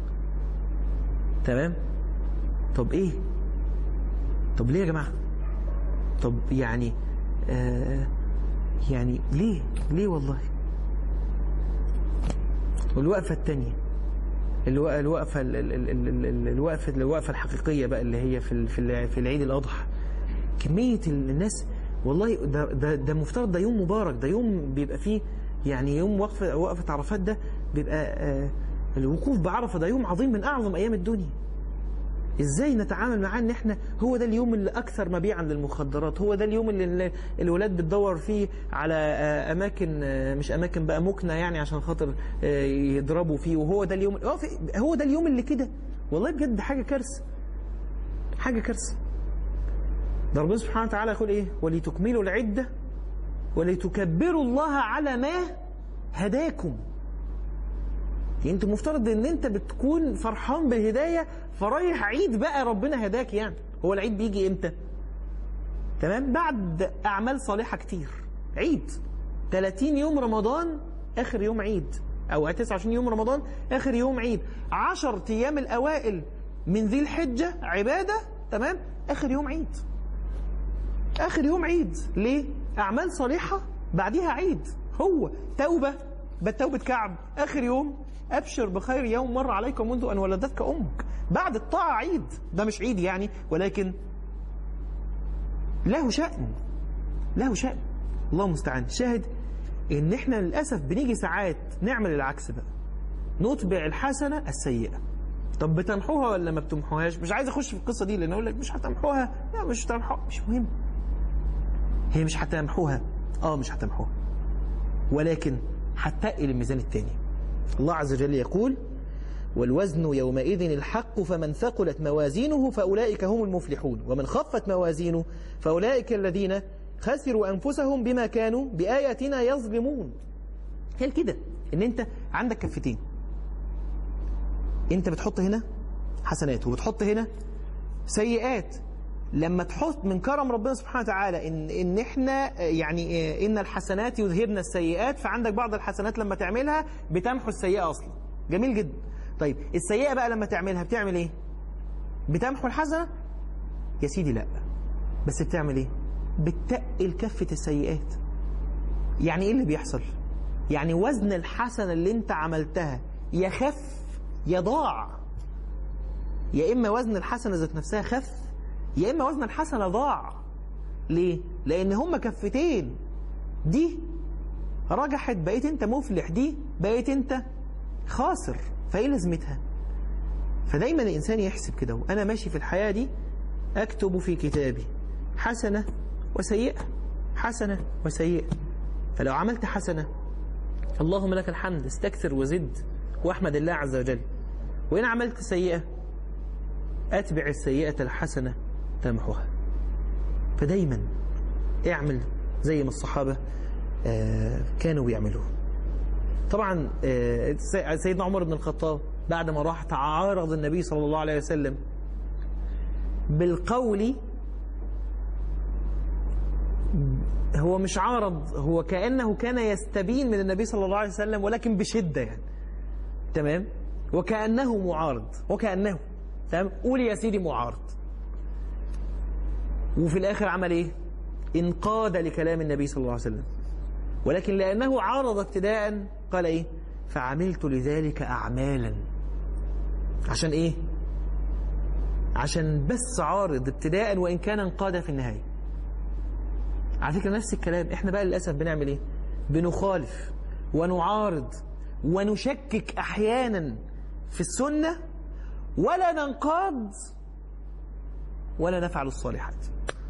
تمام؟ طب ايه؟ طب ليه يا جماعه؟ طب يعني آه يعني ليه ليه والله؟ والوقفه الثانيه الوقفة الوقفة الوقفة الحقيقية بقى اللي هي في في العيد الأضحى. كمية الناس والله ده ده ده مفترض، ده يوم مبارك، ده يوم بيبقى فيه يعني يوم وقفة وقفة عرفات، ده بيبقى آه الوقوف بعرفة ده يوم عظيم من أعظم أيام الدنيا. ازاي نتعامل معاه ان احنا هو ده اليوم اللي اكثر مبيعا للمخدرات، هو ده اليوم اللي الولاد بتدور فيه على اماكن مش اماكن بقى مكنه يعني عشان خاطر يضربوا فيه، وهو ده اليوم هو ده اليوم اللي كده. والله بجد حاجه كارثه، حاجه كارثه. ده ربنا سبحانه وتعالى يقول ايه؟ ولتكملوا العده ولتكبروا الله على ما هداكم. يعني انت مفترض ان انت بتكون فرحان بالهداية فرايح عيد بقى ربنا هداك. يعني هو العيد بيجي امتى؟ تمام، بعد اعمال صالحة كتير. عيد ثلاثين يوم رمضان اخر يوم عيد، او تسعة وعشرين يوم رمضان اخر يوم عيد، عشر ايام الاوائل من ذي الحجة عبادة، تمام، اخر يوم عيد، اخر يوم عيد. ليه؟ اعمال صالحة بعدها عيد. هو توبة بتوبة كعب اخر يوم، أبشر بخير يوم مر عليك منذ أن ولدتك أمك. بعد الطاعة عيد، ده مش عيد يعني ولكن له شأن، له شأن. الله المستعان. شاهد إن إحنا للأسف بنيجي ساعات نعمل العكس بقى، نتبع الحسنة السيئة. طب بتمحوها ولا ما بتمحوهاش؟ مش عايز أخش في القصة دي لأن أقول لك مش هتمحوها، لا مش هتمحوها، مش مهم. هي مش هتمحوها، آه مش هتمحوها، ولكن هتقل الميزان التاني. الله عز وجل يقول: والوزن يومئذ الحق فمن ثقلت موازينه فأولئك هم المفلحون ومن خفت موازينه فأولئك الذين خسروا أنفسهم بما كانوا بآياتنا يظلمون. هي كده إن أنت عندك كفتين، أنت بتحط هنا حسنات وبتحط هنا سيئات. لما تحط من كرم ربنا سبحانه وتعالى إن, إن إحنا يعني إن الحسنات يذهبن السيئات، فعندك بعض الحسنات لما تعملها بتمحو السيئة أصلا. جميل جدا. طيب السيئة بقى لما تعملها بتعمل إيه؟ بتمحو الحسنة؟ يا سيدي لا، بس بتعمل إيه؟ بتقل كفة السيئات. يعني إيه اللي بيحصل؟ يعني وزن الحسنة اللي أنت عملتها يخف يضاع، يا إما وزن الحسنة ذات نفسها خف، يا إما وزن الحسنة ضاع. ليه؟ لأن هما كفتين، دي رجحت بقيت أنت مفلح، دي بقيت أنت خاسر، فإيه لازمتها؟ فدايما الإنسان يحسب كده، وأنا ماشي في الحياة دي أكتب في كتابي حسنة وسيئة، حسنة وسيئة. فلو عملت حسنة اللهم لك الحمد، استكثر وزد وأحمد الله عز وجل. وإن عملت سيئة أتبع السيئة الحسنة تمحوها. فدايما اعمل زي ما الصحابة كانوا بيعملوا. طبعا سيدنا عمر بن الخطاب بعد ما راح تعارض النبي صلى الله عليه وسلم بالقول، هو مش عارض، هو كأنه كان يستبين من النبي صلى الله عليه وسلم ولكن بشدة يعني، تمام، وكأنه معارض، وكأنه تمام، قول يا سيدي معارض. وفي الآخر عمل إيه؟ انقاد لكلام النبي صلى الله عليه وسلم، ولكن لأنه عارض ابتداء قال إيه؟ فعملت لذلك أعمالا. عشان إيه؟ عشان بس عارض ابتداء وإن كان انقاد في النهاية. على فكرة نفس الكلام إحنا بقى للأسف بنعمل إيه؟ بنخالف ونعارض ونشكك أحيانا في السنة، ولا ننقاد ولا نفعل الصالحات.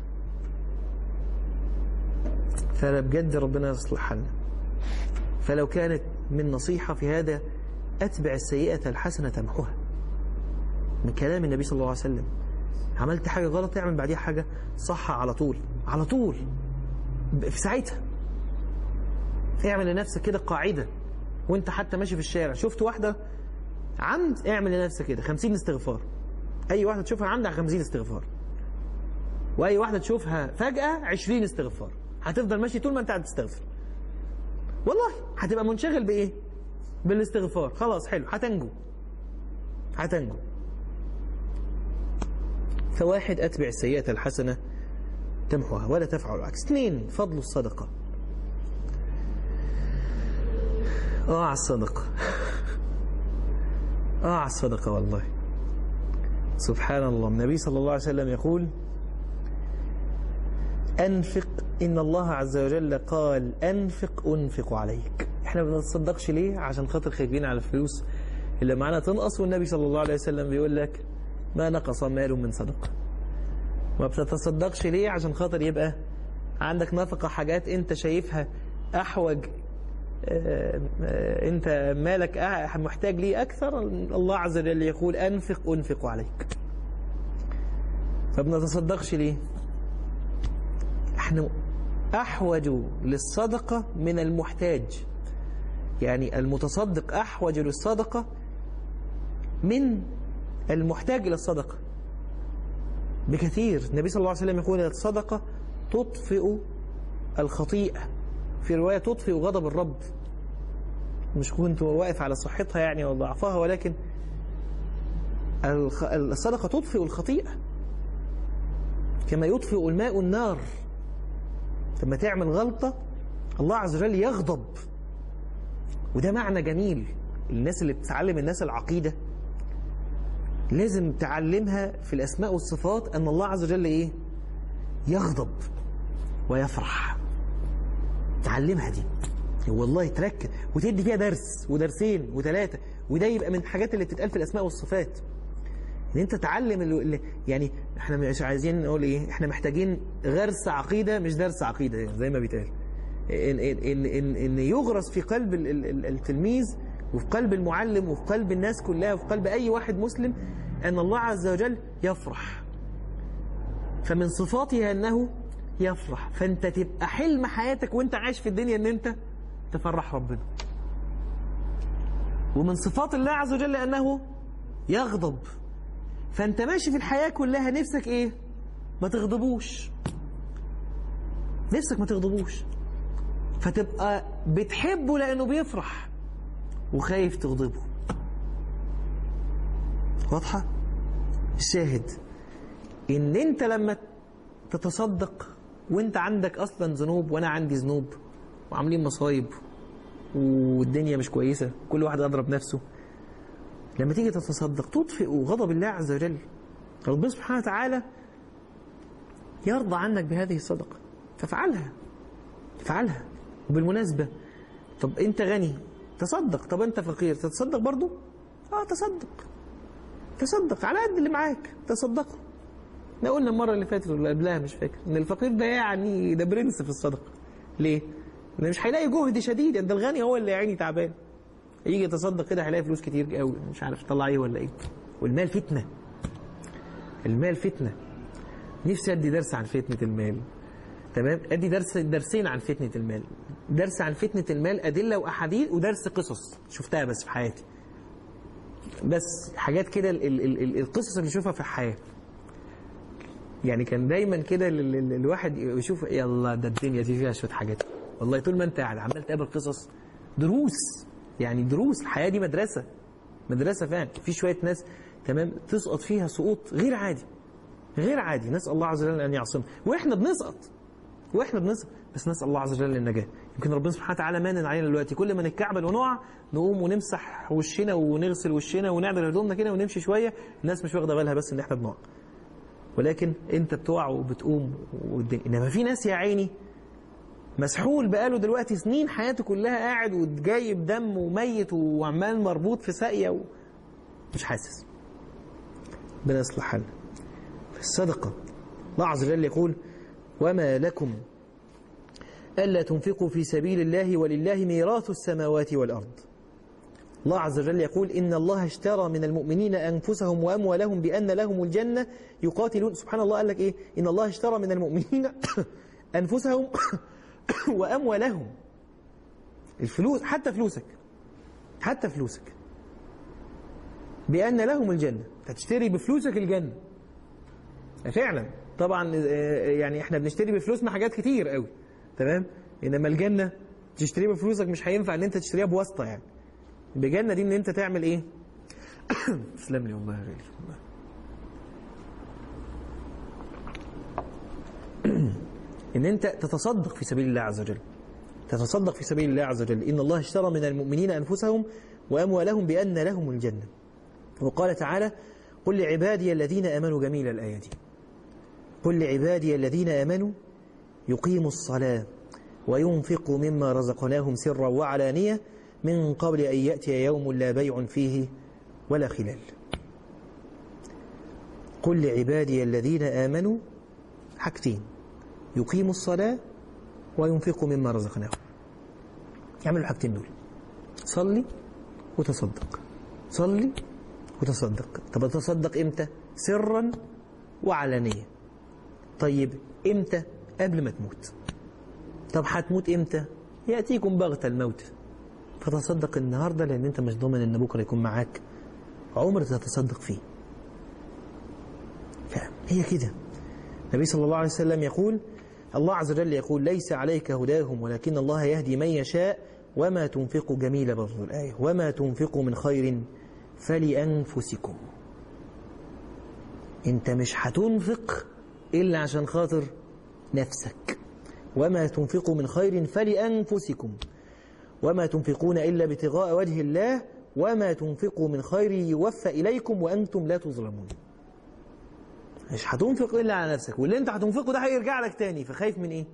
فبجد ربنا يصلح حالنا. فلو كانت من نصيحة في هذا أتبع السيئة الحسنة تمحوها، من كلام النبي صلى الله عليه وسلم. عملت حاجة غلط تعمل بعديها حاجة صح على طول، على طول في ساعتها. اعمل لنفسك كده قاعدة وانت حتى ماشي في الشارع، شفت واحدة عمد، اعمل لنفسك كده خمسين استغفار. أي واحدة تشوفها عندها خمسين استغفار، وأي واحدة تشوفها فجأة عشرين استغفار. هتفضل ماشي طول ما انت قاعد تستغفر، والله هتبقى منشغل بإيه؟ بالاستغفار. خلاص حلو، هتنجو هتنجو. فواحد أتبع السيئة الحسنة تمحوها ولا تفعل العكس. اثنين فضل الصدقة. اه على الصدقة اه على الصدقة والله. سبحان الله، النبي صلى الله عليه وسلم يقول أنفق، إن الله عز وجل قال أنفق أنفق عليك. احنا ما بنتصدقش ليه؟ عشان خاطر خايفين على الفلوس اللي معانا تنقص، والنبي صلى الله عليه وسلم بيقول لك ما نقص مال من صدقة. ما بتتصدقش ليه؟ عشان خاطر يبقى عندك نفقة حاجات انت شايفها أحوج، اه اه انت مالك محتاج ليه أكثر. الله عز وجل يقول أنفق أنفق عليك. فبنتصدقش ليه؟ احنا أحوج للصدقة من المحتاج، يعني المتصدق أحوج للصدقة من المحتاج إلى الصدقة بكثير. النبي صلى الله عليه وسلم يقول الصدقة تطفئ الخطيئة، في رواية تطفئ غضب الرب. مش كنت واقف على صحتها يعني وضعفها، ولكن الصدقة تطفئ الخطيئة كما يطفئ الماء النار. لما تعمل غلطة الله عز وجل يغضب، وده معنى جميل. الناس اللي بتعلم الناس العقيدة لازم تعلمها في الأسماء والصفات أن الله عز وجل إيه؟ يغضب ويفرح. تعلمها دي والله، تركز وتدي فيها درس ودرسين وثلاثة، وده يبقى من الحاجات اللي بتتقال في الأسماء والصفات، ان انت تعلم اللي يعني احنا مش عايزين نقول ايه، احنا محتاجين غرس عقيدة مش درس عقيدة يعني زي ما بيتقال. ان ان ان ان يغرس في قلب التلميذ وفي قلب المعلم وفي قلب الناس كلها وفي قلب اي واحد مسلم ان الله عز وجل يفرح. فمن صفاته انه يفرح، فانت تبقى حلم حياتك وانت عايش في الدنيا ان انت تفرح ربنا. ومن صفات الله عز وجل انه يغضب، فانت ماشي في الحياة كلها نفسك ايه؟ ما تغضبوش، نفسك ما تغضبوش، فتبقى بتحبه لانه بيفرح وخايف تغضبه. واضحة؟ الشاهد ان انت لما تتصدق وانت عندك اصلا ذنوب وانا عندي ذنوب وعاملين مصايب والدنيا مش كويسة، كل واحد اضرب نفسه، لما تيجي تتصدق تطفئ غضب الله عز وجل. ربنا سبحانه وتعالى يرضى عنك بهذه الصدقة، فافعلها افعلها. وبالمناسبة، طب انت غني تصدق، طب انت فقير تتصدق برضو؟ اه تصدق، تصدق على قد اللي معاك تصدقه. احنا قلنا المرة اللي فاتت ولا قبلها مش فاكر ان الفقير ده يعني ده برنس في الصدقة. ليه؟ لأنه مش هيلاقي جهد شديد، ده الغني هو اللي يعني تعبان، يجي يتصدق كده هيلاقي فلوس كتير قوي مش عارف يطلع ايه ولا ايه. والمال فتنة، المال فتنة. نفسي ادي درس عن فتنة المال، تمام؟ ادي درس درسين عن فتنة المال، درس عن فتنة المال أدلة وأحاديث، ودرس قصص شفتها بس في حياتي، بس حاجات كده القصص اللي نشوفها في الحياة. يعني كان دايما كده الواحد يشوف يلا ده الدنيا دي فيها شوية حاجات، والله طول ما انت قاعد عمال تقابل قصص، دروس، يعني دروس. الحياة دي مدرسة، مدرسة فعلا. في شوية ناس تمام تسقط فيها سقوط غير عادي، غير عادي، نسأل الله عز وجل أن يعصمنا. وإحنا بنسقط وإحنا بنسقط بس نسأل الله عز وجل النجاة. يمكن ربنا سبحانه وتعالى مانن علينا دلوقتي، كل ما نتكعبل ونقع نقوم ونمسح وشنا ونغسل وشنا ونعدل هدومنا كده ونمشي شوية. الناس مش واخدة بالها بس إن إحنا بنقع، ولكن أنت بتقع وبتقوم والدنيا. إنما في ناس يا عيني مسحول بقاله دلوقتي سنين حياته كلها قاعد وجايب دم وميت وعمال مربوط في ساقية ومش حاسس. ربنا يصلح حالنا. الصدقة الله عز وجل يقول وما لكم ألا تنفقوا في سبيل الله ولله ميراث السماوات والأرض. الله عز وجل يقول إن الله اشترى من المؤمنين أنفسهم وأموالهم بأن لهم الجنة يقاتلون. سبحان الله، قال لك إيه؟ إن الله اشترى من المؤمنين أنفسهم وأموالهم. الفلوس، حتى فلوسك، حتى فلوسك بأن لهم الجنة، تشتري بفلوسك الجنة فعلا. طبعا يعني احنا بنشتري بفلوسنا حاجات كتير قوي، تمام؟ انما الجنة تشتريها بفلوسك مش هينفع ان انت تشتريها بواسطة. يعني بجنة دي ان انت تعمل ايه؟ تسلم لي والله يا غالي. ان انت تتصدق في سبيل الله عز وجل، تتصدق في سبيل الله عز وجل. ان الله اشترى من المؤمنين انفسهم واموالهم بان لهم الجنة. وقال تعالى قل لعبادي الذين آمنوا، جميل الآية دي، قل لعبادي الذين آمنوا يقيموا الصلاة وينفقوا مما رزقناهم سرا وعلانية من قبل أن يأتي يوم لا بيع فيه ولا خلال. قل لعبادي الذين آمنوا حاجتين، يقيموا الصلاة وينفقوا مما رزقناهم. يعملوا الحاجتين دول، صلي وتصدق، صلي وتصدق. طب تصدق امتى؟ سرا وعلانية. طيب امتى؟ قبل ما تموت. طب هتموت امتى؟ يأتيكم بغتة الموت، فتصدق النهاردة، لأن انت مش ضامن ان بكرة يكون معاك عمر تتصدق فيه. فهي كده. النبي صلى الله عليه وسلم يقول، الله عز وجل يقول ليس عليك هداهم ولكن الله يهدي من يشاء وما تنفقوا، جميلة برضو الآية، وما تنفقوا من خير فلأنفسكم. انت مش هتنفق إلا عشان خاطر نفسك. وما تنفقوا من خير فلأنفسكم وما تنفقون إلا ابتغاء وجه الله وما تنفقوا من خير يوفى إليكم وأنتم لا تظلمون. مش هتنفق إلا على نفسك، واللي انت هتنفقه ده هيرجع لك تاني، فخايف من ايه؟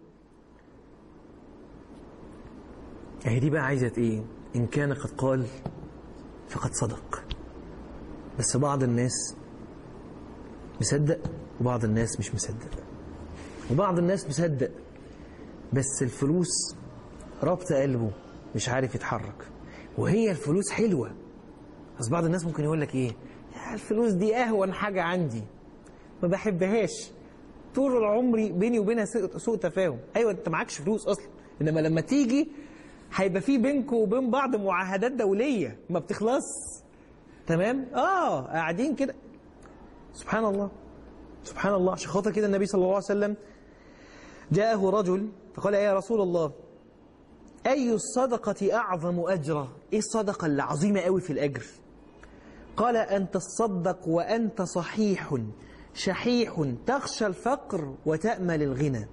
اهي دي بقى عايزة ايه؟ إن كان قد قال فقد صدق. بس بعض الناس مصدق وبعض الناس مش مصدق، وبعض الناس مصدق بس الفلوس ربط قلبه مش عارف يتحرك، وهي الفلوس حلوة. بس بعض الناس ممكن يقول لك ايه؟ الفلوس دي اهون حاجة عندي، ما بحبهاش، طول عمري بيني وبينها سوء تفاهم. ايوه انت معكش فلوس اصلا، انما لما تيجي هيبقى في بينكم وبين بعض معاهدات دولية ما بتخلص. تمام؟ اه قاعدين كده، سبحان الله سبحان الله. عشان خاطر كده النبي صلى الله عليه وسلم جاءه رجل فقال يا رسول الله أي الصدقة أعظم أجرا؟ إيه الصدقة اللي عظيمة قوي في الأجر؟ قال أن تصدق وأنت صحيح شحيح تخشى الفقر وتأمل الغنى.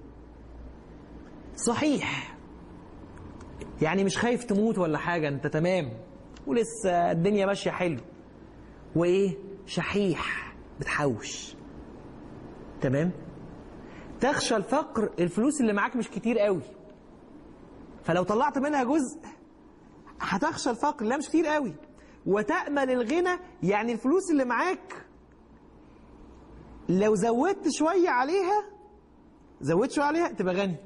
صحيح يعني مش خايف تموت ولا حاجة، أنت تمام ولسه الدنيا ماشية حلو. وإيه؟ شحيح، بتحوش. تمام؟ تخشى الفقر، الفلوس اللي معاك مش كتير قوي، فلو طلعت منها جزء هتخشى الفقر، لا مش كتير قوي. وتأمل الغنى، يعني الفلوس اللي معاك لو زودت شوية عليها زودت شوية عليها تبقى غني.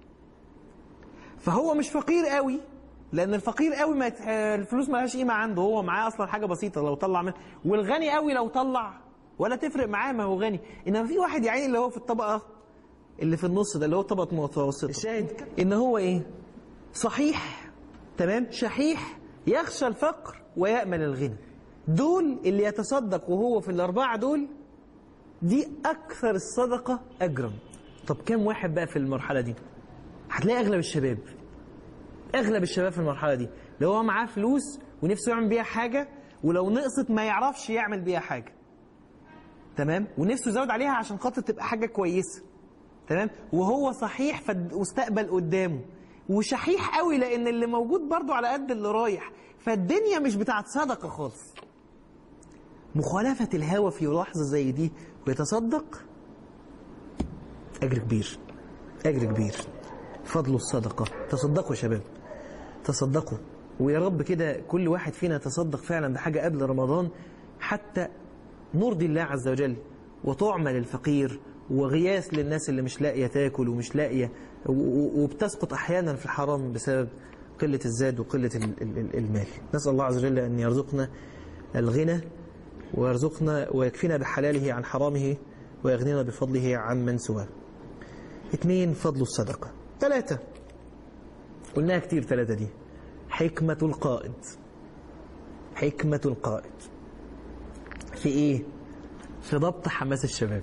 فهو مش فقير قوي، لأن الفقير قوي ما يتح... الفلوس ما لهاش قيمة عنده، هو معاه أصلا حاجة بسيطة لو طلع منها. والغني قوي لو طلع ولا تفرق معاه، ما هو غني. إنما في واحد يعني اللي هو في الطبقة اللي في النص ده، اللي هو طبقة متوسطة، الشاهد إن هو إيه؟ صحيح، تمام، شحيح يخشى الفقر ويأمل الغنى. دول اللي يتصدق وهو في الأربعة دول، دي أكثر الصدقة أجرا. طب كم واحد بقى في المرحلة دي؟ هتلاقي أغلب الشباب أغلب الشباب في المرحلة دي لو هو معاه فلوس ونفسه يعمل بيها حاجة، ولو نقصت ما يعرفش يعمل بيها حاجة. تمام؟ ونفسه يزود عليها عشان خاطر تبقى حاجة كويسة. تمام؟ وهو صحيح واستقبل قدامه، وشحيح قوي لأن اللي موجود برضو على قد اللي رايح، فالدنيا مش بتاعت صدقة خالص. مخالفة الهوى في لحظة زي دي ويتصدق، أجر كبير، أجر كبير. فضل الصدقة. تصدقوا يا شباب، تصدقوا. ويا رب كده كل واحد فينا يتصدق فعلا بحاجة قبل رمضان، حتى نرضي الله عز وجل وتعمل الفقير، وغياث للناس اللي مش لاقية تاكل ومش لاقية، وبتسقط أحيانا في الحرام بسبب قلة الزاد وقلة المال. نسأل الله عز وجل أن يرزقنا الغنى ويرزقنا ويكفينا بحلاله عن حرامه ويغنينا بفضله عن من سواه. اثنين، فضل الصدقة. ثلاثة، قلناها كتير ثلاثة دي، حكمة القائد. حكمة القائد في ايه؟ في ضبط حماس الشباب.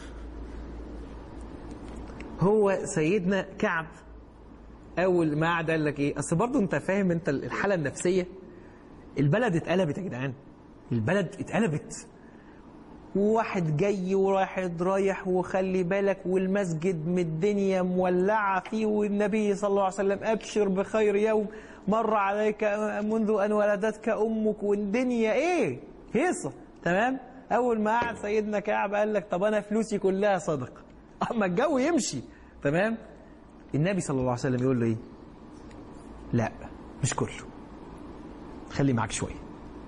هو سيدنا كعب اول ما قعد قال لك ايه؟ اصل برضه انت فاهم انت الحالة النفسية، البلد اتقلبت يا جدعان، البلد اتقلبت، وواحد جاي وواحد رايح، وخلي بالك والمسجد من الدنيا مولعة فيه، والنبي صلى الله عليه وسلم أبشر بخير يوم مر عليك منذ أن ولدتك أمك، والدنيا إيه؟ هيصة. تمام؟ اول ما قعد سيدنا كعب قال لك طب انا فلوسي كلها صدقه، اما الجو يمشي. تمام؟ النبي صلى الله عليه وسلم يقول له ايه؟ لا مش كله، خلي معاك شويه.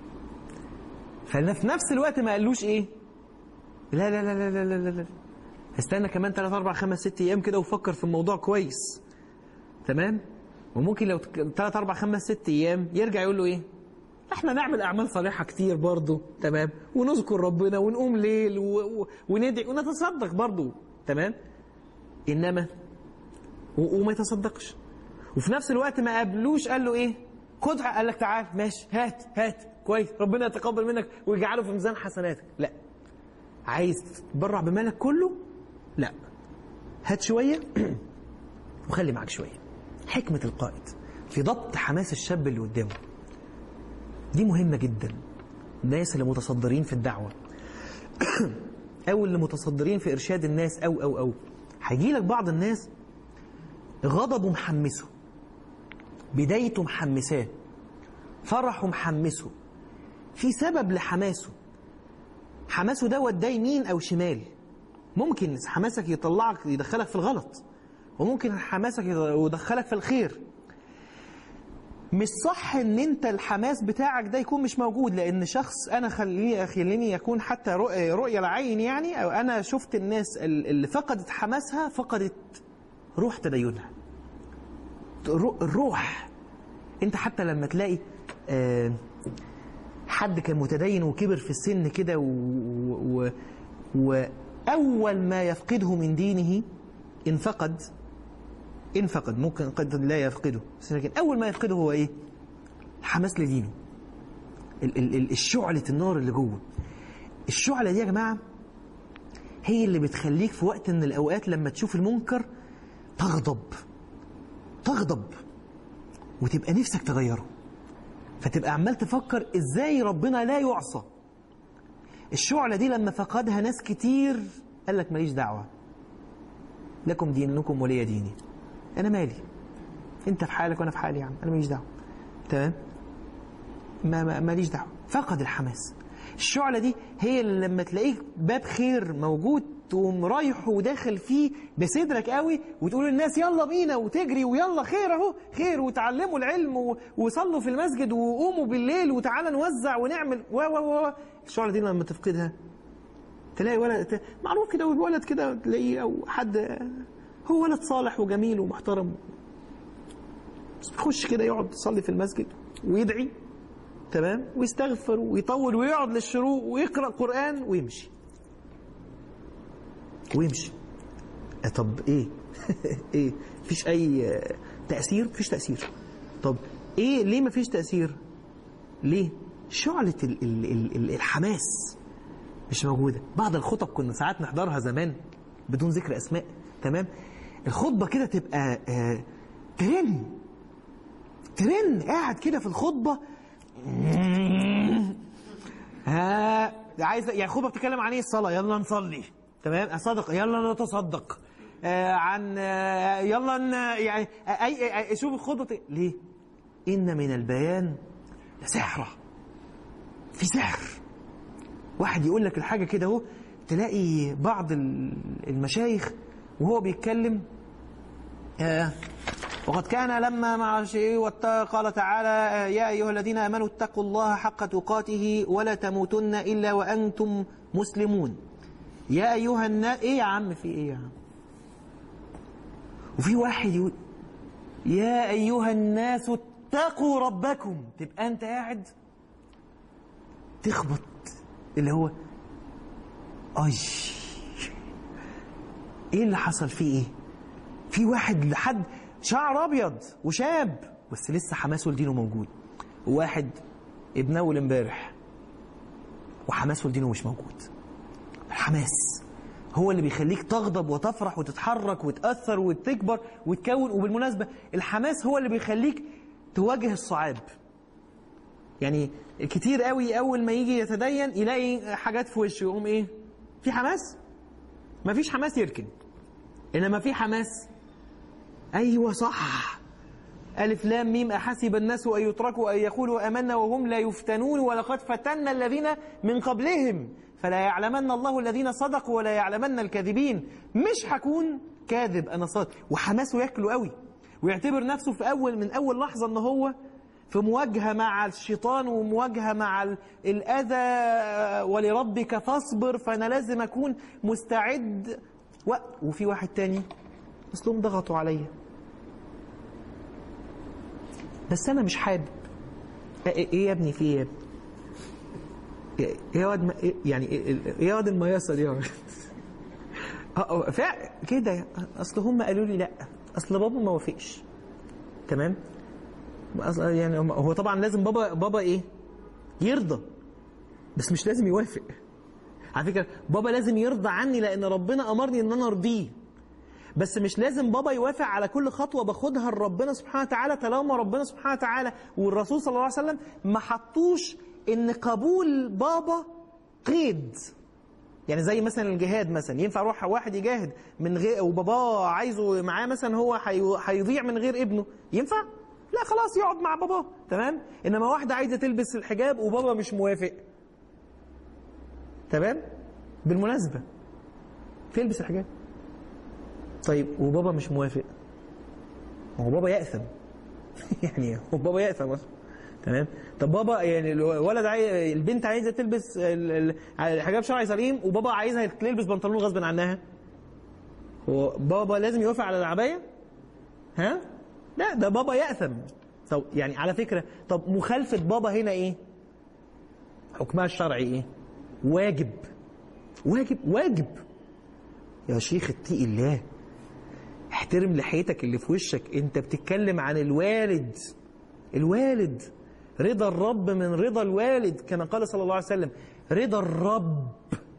ففي نفس الوقت ما قالوش ايه؟ لا لا لا لا لا لا لا استنى كمان ثلاثة أربعة خمسة ستة ايام كده وفكر في الموضوع كويس. تمام؟ وممكن لو ثلاثة أربعة خمسة ستة ايام يرجع يقول له ايه؟ احنا نعمل اعمال صالحه كتير برضه. تمام؟ ونذكر ربنا ونقوم ليل و... و... وندعي ونتصدق برضه. تمام؟ انما و... وما يتصدقش. وفي نفس الوقت ما قابلوش قال له ايه؟ خدها، قال لك تعال ماشي هات هات كويس ربنا يتقبل منك ويجعله في ميزان حسناتك. لا، عايز تتبرع بمالك كله؟ لا، هات شويه وخلي معاك شويه. حكمه القائد في ضبط حماس الشاب اللي قدامه دي مهمه جدا. الناس اللي متصدرين في الدعوه او اللي متصدرين في ارشاد الناس او او او هيجي لك بعض الناس غضبه محمسه، بدايته محمساه، فرحه محمسه، في سبب لحماسه. حماسه ده وداه يمين او شمال. ممكن حماسك يطلعك يدخلك في الغلط، وممكن حماسك يدخلك في الخير. مش صح ان انت الحماس بتاعك ده يكون مش موجود، لان شخص انا خليني خليني يكون حتى رؤية العين يعني، او انا شفت الناس اللي فقدت حماسها فقدت روح تدينها. الروح، انت حتى لما تلاقي آه حد كان متدين وكبر في السن كده وأول ما يفقده من دينه إن فقد إن فقد ممكن قد لا يفقده، لكن أول ما يفقده هو إيه؟ حماس لدينه، الشعلة النار اللي جوه. الشعلة دي يا جماعة هي اللي بتخليك في وقت من الأوقات لما تشوف المنكر تغضب تغضب وتبقى نفسك تغيره، فتبقى عمال تفكر ازاي ربنا لا يعصى. الشعلة دي لما فقدها ناس كتير قال لك ماليش دعوة، لكم دينكم ولي ديني، انا مالي، انت في حالك وانا في حالي، يعني انا ماليش دعوة. تمام؟ ما ماليش دعوة. فقد الحماس. الشعلة دي هي اللي لما تلاقيك باب خير موجود تقوم رايح وداخل فيه بصدرك قوي وتقول للناس يلا بينا وتجري ويلا خير اهو خير وتعلموا العلم وصلوا في المسجد وقوموا بالليل وتعالى نوزع ونعمل و و و الشعلة دي لما تفقدها تلاقي ولد معروف كده، والولد كده تلاقيه او حد هو ولد صالح وجميل ومحترم يخش كده يقعد يصلي في المسجد ويدعي، تمام، ويستغفر ويطول ويقعد للشروق ويقرأ قرآن ويمشي ويمشي. طب ايه؟ ايه؟ مفيش اي تأثير؟ مفيش تأثير. طب ايه ليه مفيش تأثير؟ ليه؟ شعلة ال ال ال الحماس مش موجودة. بعض الخطب كنا ساعات نحضرها زمان بدون ذكر اسماء، تمام، الخطبة كده تبقى آه ترن ترن قاعد كده في الخطبة ها عايز يعني خطبة بتتكلم عن ايه؟ الصلاة، يلا نصلي، تمام، صدق، يلا نتصدق، آه عن آه يلا ن... يعني اي, أي شوف الخطبه ليه؟ ان من البيان لسحره، في سحر. واحد يقول لك الحاجه كده اهو، تلاقي بعض المشايخ وهو بيتكلم آه وقد كان لما مع شيء قال تعالى يا ايها الذين امنوا اتقوا الله حق تقاته ولا تموتن الا وانتم مسلمون. يا أيها الناس، إيه يا عم في إيه يا عم؟ وفي واحد يقول يا أيها الناس اتقوا ربكم، تبقى أنت قاعد تخبط اللي هو أي إيه اللي حصل فيه؟ إيه؟ في واحد لحد شعر أبيض وشاب بس لسه حماسه لدينه موجود، وواحد ابنه أول امبارح وحماسه لدينه مش موجود. الحماس هو اللي بيخليك تغضب وتفرح وتتحرك وتأثر وتكبر وتكون. وبالمناسبة الحماس هو اللي بيخليك تواجه الصعاب. يعني كتير قوي أول ما يجي يتدين يلاقي حاجات في وشه يقوم إيه؟ في حماس؟ ما فيش حماس يركن. إنما في حماس، أيوة صح، ألف لام ميم أحسب الناس أن يتركوا أن يقولوا آمنا وهم لا يفتنون ولقد فتنا الذين من قبلهم فلا يعلمن الله الذين صدقوا ولا يعلمن الكاذبين. مش هكون كاذب، أنا صادق. وحماسه ياكله قوي ويعتبر نفسه في أول من أول لحظة أن هو في مواجهة مع الشيطان ومواجهة مع الأذى، ولربك فاصبر، فأنا لازم أكون مستعد. وفي واحد تاني أصلهم ضغطوا عليا بس أنا مش حابب. إيه يا ابني في إيه يا ابني؟ إيه يا واد يعني إيه يا واد المياسة دي كده؟ أصل هم قالوا لي لأ، أصل بابا ما وافقش. تمام؟ يعني هو طبعا لازم بابا بابا إيه؟ يرضى، بس مش لازم يوافق. على فكرة بابا لازم يرضى عني لأن ربنا أمرني إن أنا أرضيه، بس مش لازم بابا يوافق على كل خطوة باخدها لربنا سبحانه وتعالى طالما ربنا سبحانه وتعالى والرسول صلى الله عليه وسلم ما حطوش إن قبول بابا قيد. يعني زي مثلا الجهاد مثلا، ينفع اروح واحد يجاهد من غير وباباه عايزه معاه مثلا، هو هيضيع من غير ابنه، ينفع؟ لا خلاص يقعد مع باباه. تمام؟ انما واحده عايزه تلبس الحجاب وبابا مش موافق، تمام؟ بالمناسبه تلبس الحجاب طيب وبابا مش موافق، هو بابا يأثم يعني هو بابا يأثم اصلا. تمام؟ طب بابا يعني الولد عايز، البنت عايزه تلبس الحجاب شرعي سليم وبابا عايزها تلبس بنطلون غصب عنها، هو بابا لازم يوافق على العبايه؟ ها؟ لا، ده بابا يأثم. طب يعني على فكره، طب مخالفه بابا هنا ايه؟ حكمها الشرعي ايه؟ واجب. واجب واجب يا شيخ اتقي الله، احترم لحيتك اللي في وشك، انت بتتكلم عن الوالد. الوالد رضا الرب من رضا الوالد، كما قال صلى الله عليه وسلم رضا الرب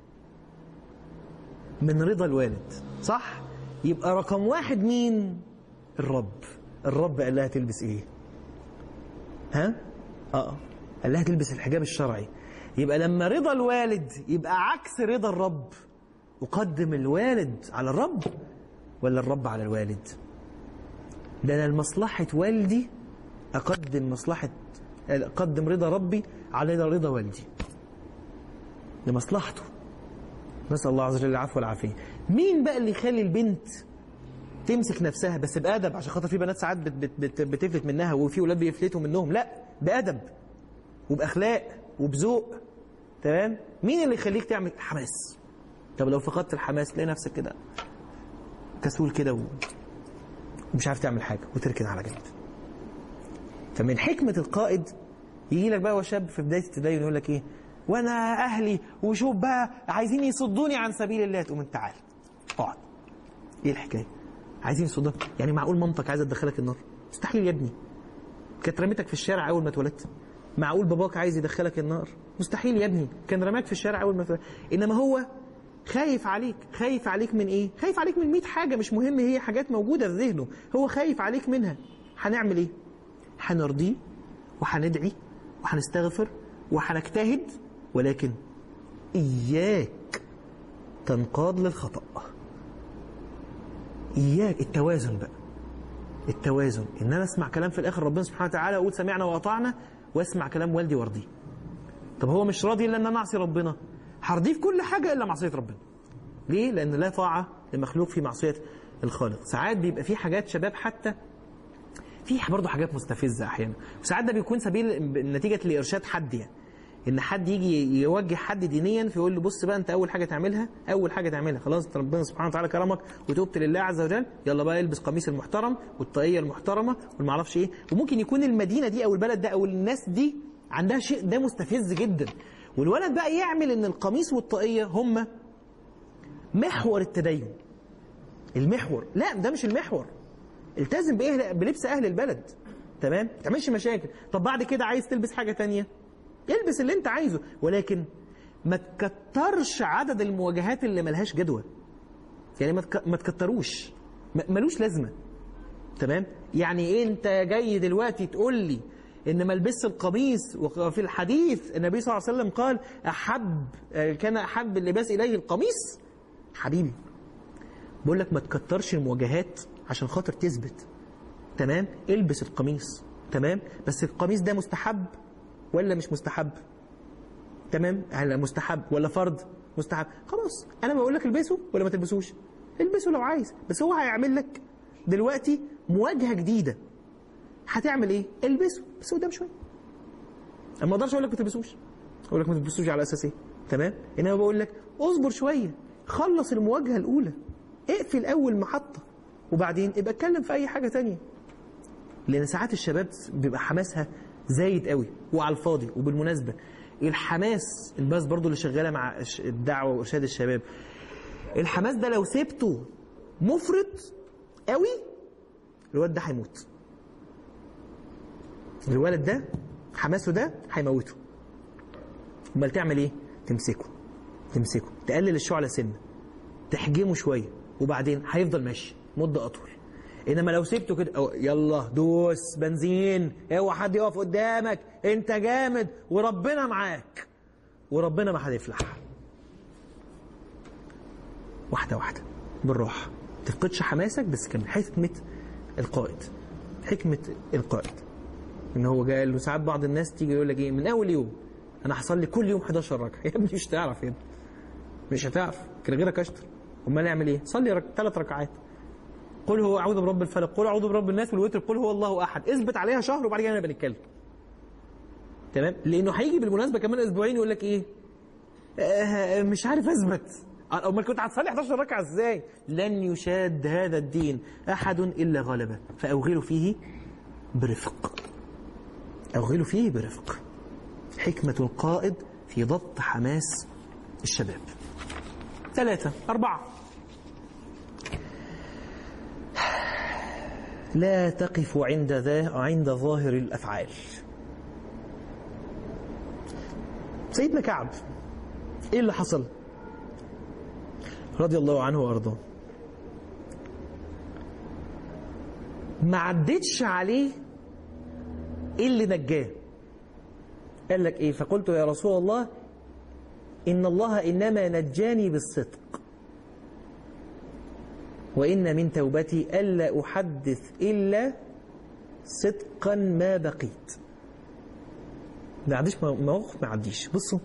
من رضا الوالد، صح؟ يبقى رقم واحد مين؟ الرب. الرب قال لها تلبس ايه؟ ها؟ اه قال لها تلبس الحجاب الشرعي. يبقى لما رضا الوالد يبقى عكس رضا الرب، أقدم الوالد على الرب ولا الرب على الوالد؟ ده أنا لمصلحة والدي أقدم مصلحة، أقدم رضا ربي على رضا والدي لمصلحته. نسأل الله عز وجل العفو والعافية. مين بقى اللي يخلي البنت تمسك نفسها بس بأدب؟ عشان خاطر في بنات ساعات بت بت بت بتفلت منها وفي ولاد بيفلتوا منهم، لا بأدب وبأخلاق وبذوق. تمام؟ مين اللي يخليك تعمل؟ حماس. طب لو فقدت الحماس تلاقي نفسك كده كسول كده ومش عارف تعمل حاجة وتركن على جنب. فمن حكمة القائد يجي لك بقى وشاب في بداية التدين يقول لك ايه؟ وانا اهلي وشوف بقى عايزين يصدوني عن سبيل الله، تقوم انت تعال اقعد. ايه الحكاية؟ عايزين يصدوك؟ يعني معقول مامتك عايزة تدخلك النار؟ مستحيل يا ابني، كانت رميتك في الشارع اول ما اتولدت. معقول باباك عايز يدخلك النار؟ مستحيل يا ابني، كان رماك في الشارع اول ما اتولدت. انما هو خايف عليك. خايف عليك من ايه؟ خايف عليك من مئة حاجة مش مهم، هي حاجات موجودة في ذهنه، هو خايف عليك منها. هنعمل ايه؟ هنرضيه وهندعي وهنستغفر وهنجتهد، ولكن إياك تنقاد للخطأ. إياك التوازن بقى، التوازن إن أنا أسمع كلام في الآخر ربنا سبحانه وتعالى أقول سمعنا وأطعنا، وأسمع كلام والدي وارضيه. طب هو مش راضي إلا أن أنا أعصي ربنا، هرضيه في كل حاجة إلا معصية ربنا. ليه؟ لأن لا طاعة لمخلوق في معصية الخالق. ساعات بيبقى في حاجات شباب حتى في برضه حاجات مستفزة أحيانا، وساعات ده بيكون سبيل نتيجة لإرشاد حد، يعني إن حد يجي يوجه حد دينيا فيقول له بص بقى أنت أول حاجة تعملها أول حاجة تعملها خلاص ربنا سبحانه وتعالى كرمك وتوبت لله عز وجل، يلا بقى البس قميص المحترم والطاقية المحترمة والمعرفش إيه. وممكن يكون المدينة دي أو البلد ده أو الناس دي عندها شيء ده مستفز جدا، والولد بقى يعمل إن القميص والطاقية هم محور التدين. المحور لا، ده مش المحور. التزم بلبس أهل البلد، تمام؟ ما تعملش مشاكل. طب بعد كده عايز تلبس حاجة تانية البس اللي انت عايزه، ولكن ما تكترش عدد المواجهات اللي ملهاش جدوى. يعني ما تكتروش، ملوش لازمة. تمام؟ يعني ايه انت جاي دلوقتي تقول لي ان ما البس القميص، وفي الحديث النبي صلى الله عليه وسلم قال احب كان احب اللباس اليه القميص. حبيبي بقول لك ما تكترش المواجهات عشان خاطر تثبت. تمام، البس القميص، تمام، بس القميص ده مستحب ولا مش مستحب؟ تمام، هل مستحب ولا فرض؟ مستحب. خلاص انا بقول لك البسه ولا ما تلبسوش؟ البسه لو عايز، بس هو هيعمل لك دلوقتي مواجهه جديده. هتعمل ايه؟ البسه بس قدام شويه. انا ما اقدرش اقول لك ما تلبسوش، اقول لك ما تلبسوش على اساس ايه؟ تمام، انما بقول لك اصبر شويه، خلص المواجهه الاولى، اقفل اول محطه، وبعدين ابقى اتكلم في اي حاجه تانية. لان ساعات الشباب بيبقى حماسها زايد قوي وعلى الفاضي. وبالمناسبه الحماس، الباس برضو اللي شغاله مع الدعوه وارشاد الشباب، الحماس ده لو سبته مفرط قوي الولد ده هيموت. الولد ده حماسه ده هيموته. امال تعمل ايه؟ تمسكه تمسكه تقلل الشعله سنه، تحجمه شويه، وبعدين هيفضل ماشي مده اطول. انما لو سبته كده يلا دوس بنزين، اوعى حد يقف قدامك، انت جامد وربنا معاك، وربنا ما هتفلح. واحده واحده بالراحه، ما تفقدش حماسك، بس كان حكمه القائد حكمه القائد ان هو قال له ساعات بعض الناس تيجي يقول لك ايه من اول يوم انا هصلي كل يوم حداشر ركعه. يا ابني مش هتعرف، يا ابني مش هتعرف، كان غيرك اشطر. امال يعمل ايه؟ صلي رك... ثلاث ركعات، قل هو اعوذ برب الفلق، قل اعوذ برب الناس، والوتر قل هو الله احد، اثبت عليها شهر وبعد كده نبقى نتكلم. تمام، لانه هيجي بالمناسبه كمان اسبوعين يقول لك ايه؟ آه مش عارف اثبت. امال كنت هتصلي حداشر ركعه ازاي؟ لن يشاد هذا الدين احد الا غلبه، فاوغلوا فيه برفق. اوغلوا فيه برفق. حكمه القائد في ضبط حماس الشباب. ثلاثه اربعه، لا تقف عند ذا عند ظاهر الافعال. سيدنا كعب ايه اللي حصل؟ رضي الله عنه وارضاه، ما عدتش عليه ايه اللي نجاه. قال لك ايه؟ فقلت يا رسول الله ان الله انما نجاني بالصدق، وان من توبتي الا احدث الا صدقا ما بقيت. ما عنديش موقف ما عنديش. بصوا،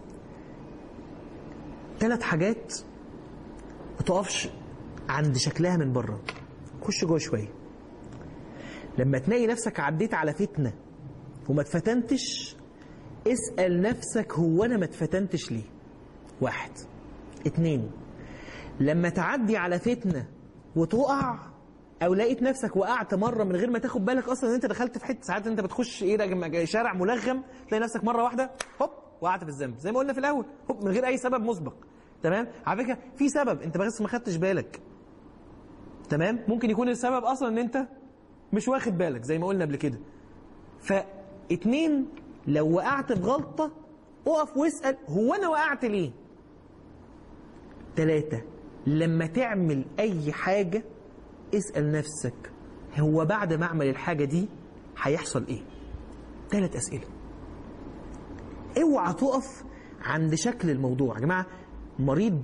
ثلاث حاجات ما تقفش عند شكلها من بره، خش جوه شويه. لما تلاقي نفسك عديت على فتنه وما اتفتنتش، اسال نفسك هو انا ما اتفتنتش ليه؟ واحد. اتنين، لما تعدي على فتنه وتقع، او لقيت نفسك وقعت مره من غير ما تاخد بالك اصلا ان انت دخلت في حته. ساعات انت بتخش ايه شارع ملغم، تلاقي نفسك مره واحده هوب وقعت في الذنب زي ما قلنا في الاول، هوب من غير اي سبب مسبق. تمام، على فكره في سبب انت بس ما خدتش بالك. تمام، ممكن يكون السبب اصلا ان انت مش واخد بالك زي ما قلنا قبل كده. فاتنين، لو وقعت في غلطه اقف واسال هو انا وقعت ليه. ثلاثه، لما تعمل اي حاجه اسال نفسك هو بعد ما اعمل الحاجه دي هيحصل ايه. ثلاث اسئله. اوعى تقف عند شكل الموضوع. يا جماعه مريض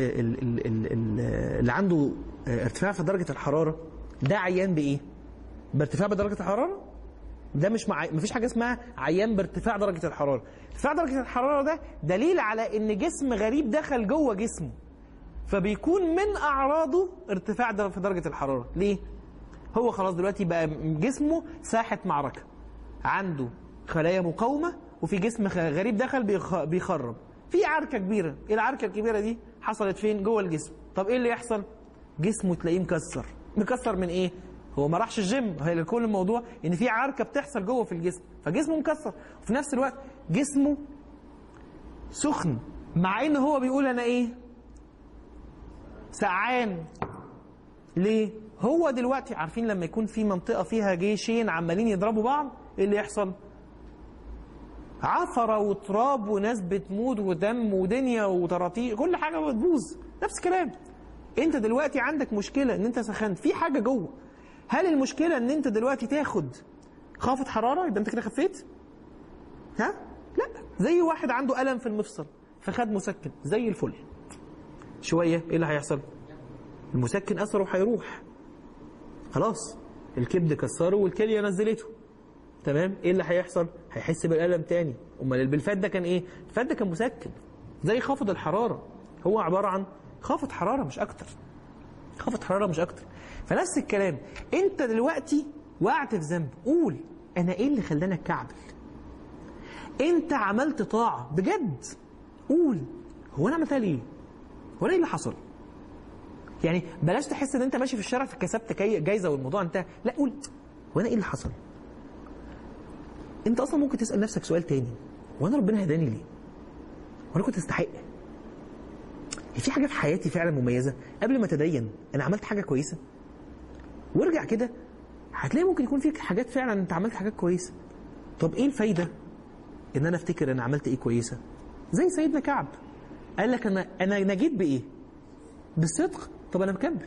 اللي عنده ارتفاع في درجه الحراره ده عيان بايه؟ بارتفاع بدرجه الحراره. ده مش مع... مفيش حاجه اسمها عيان بارتفاع درجه الحراره. ارتفاع درجه الحراره ده دليل على ان جسم غريب دخل جوه جسمه، فبيكون من اعراضه ارتفاع في درجه الحراره. ليه؟ هو خلاص دلوقتي بقى جسمه ساحه معركه، عنده خلايا مقاومه وفي جسم غريب دخل بيخرب، في عركه كبيره. ايه العركه الكبيره دي؟ حصلت فين؟ جوه الجسم. طب ايه اللي يحصل؟ جسمه تلاقيه مكسر. مكسر من ايه؟ هو ما راحش الجيم، هي كل الموضوع ان في عركه بتحصل جوه في الجسم، فجسمه مكسر، وفي نفس الوقت جسمه سخن، مع ان هو بيقول انا ايه؟ سقعان. ليه؟ هو دلوقتي عارفين لما يكون في منطقه فيها جيشين عمالين يضربوا بعض، ايه اللي يحصل؟ عفره وتراب وناس بتموت ودم ودنيا وطراطيق، كل حاجه بتبوظ. نفس الكلام، انت دلوقتي عندك مشكله ان انت سخنت في حاجه جوه. هل المشكله ان انت دلوقتي تاخد خافض حراره يبقى انت كده خفيت؟ ها؟ لا، زي واحد عنده الم في المفصل فخد مسكن زي الفل، شويه ايه اللي هيحصل؟ المسكن اثره هيروح خلاص، الكبد كسره والكليه نزلته. تمام؟ ايه اللي هيحصل؟ هيحس بالالم تاني. امال بالفات ده كان ايه؟ الفات ده كان مسكن زي خافض الحراره، هو عباره عن خافض حراره مش اكتر. خافض حراره مش اكتر. فنفس الكلام، انت دلوقتي وقعت في ذنب، قول انا ايه اللي خلاني اتكعبل؟ انت عملت طاعه بجد، قول هو انا عملتها ليه؟ هو انا ايه اللي حصل؟ يعني بلاش تحس ان انت ماشي في الشارع فكسبت جايزه والموضوع انتهى، لا قول هو انا ايه اللي حصل؟ انت اصلا ممكن تسال نفسك سؤال تاني، هو انا ربنا هداني ليه؟ هو انا كنت استحق؟ في حاجه في حياتي فعلا مميزه قبل ما اتدين انا عملت حاجه كويسه؟ وارجع كده هتلاقي ممكن يكون فيك حاجات فعلا انت عملت حاجات كويسه. طب ايه الفايده ان انا افتكر انا عملت ايه كويسه؟ زي سيدنا كعب قال لك انا انا نجيت بايه؟ بالصدق. طب انا مكمل.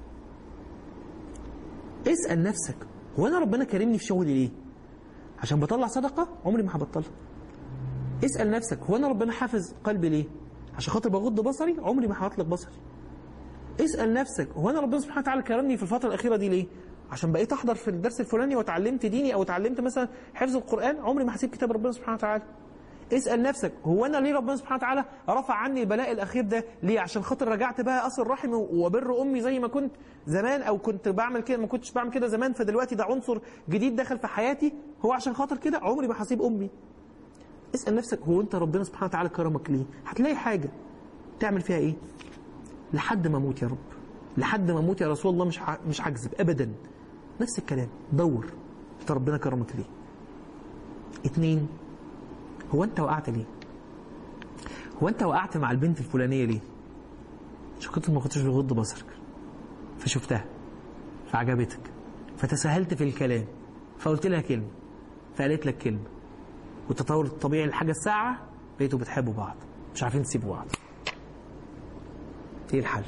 اسال نفسك هو انا ربنا كرمني في شغلي ليه؟ عشان بطلع صدقه؟ عمري ما هبطلها. اسال نفسك هو انا ربنا حافظ قلبي ليه؟ عشان خاطر بغض بصري؟ عمري ما هطلق بصري. اسال نفسك هو انا ربنا سبحانه وتعالى كرمني في الفتره الاخيره دي ليه؟ عشان بقيت احضر في الدرس الفلاني وتعلمت ديني او اتعلمت مثلا حفظ القران؟ عمري ما هسيب كتاب ربنا سبحانه وتعالى. اسال نفسك هو انا ليه ربنا سبحانه وتعالى رفع عني البلاء الاخير ده ليه؟ عشان خاطر رجعت بقى اصل رحمي وبر امي زي ما كنت زمان، او كنت بعمل كده ما كنتش بعمل كده زمان، فدلوقتي ده عنصر جديد دخل في حياتي، هو عشان خاطر كده عمري ما هسيب امي. اسال نفسك هو انت ربنا سبحانه وتعالى كرمك ليه؟ هتلاقي حاجه تعمل فيها ايه؟ لحد ما اموت يا رب، لحد ما اموت يا رسول الله مش مش هكذب ابدا. نفس الكلام، دور انت ربنا كرمك ليه. اتنين، هو انت وقعت ليه؟ هو انت وقعت مع البنت الفلانيه ليه؟ عشان كنت ما كنتش بغض بصرك فشفتها فعجبتك فتساهلت في الكلام فقلت لها كلمه فقالت لك كلمه، والتطور الطبيعي للحاجه الساعه بقيتوا بتحبوا بعض مش عارفين تسيبوا بعض. ايه الحل؟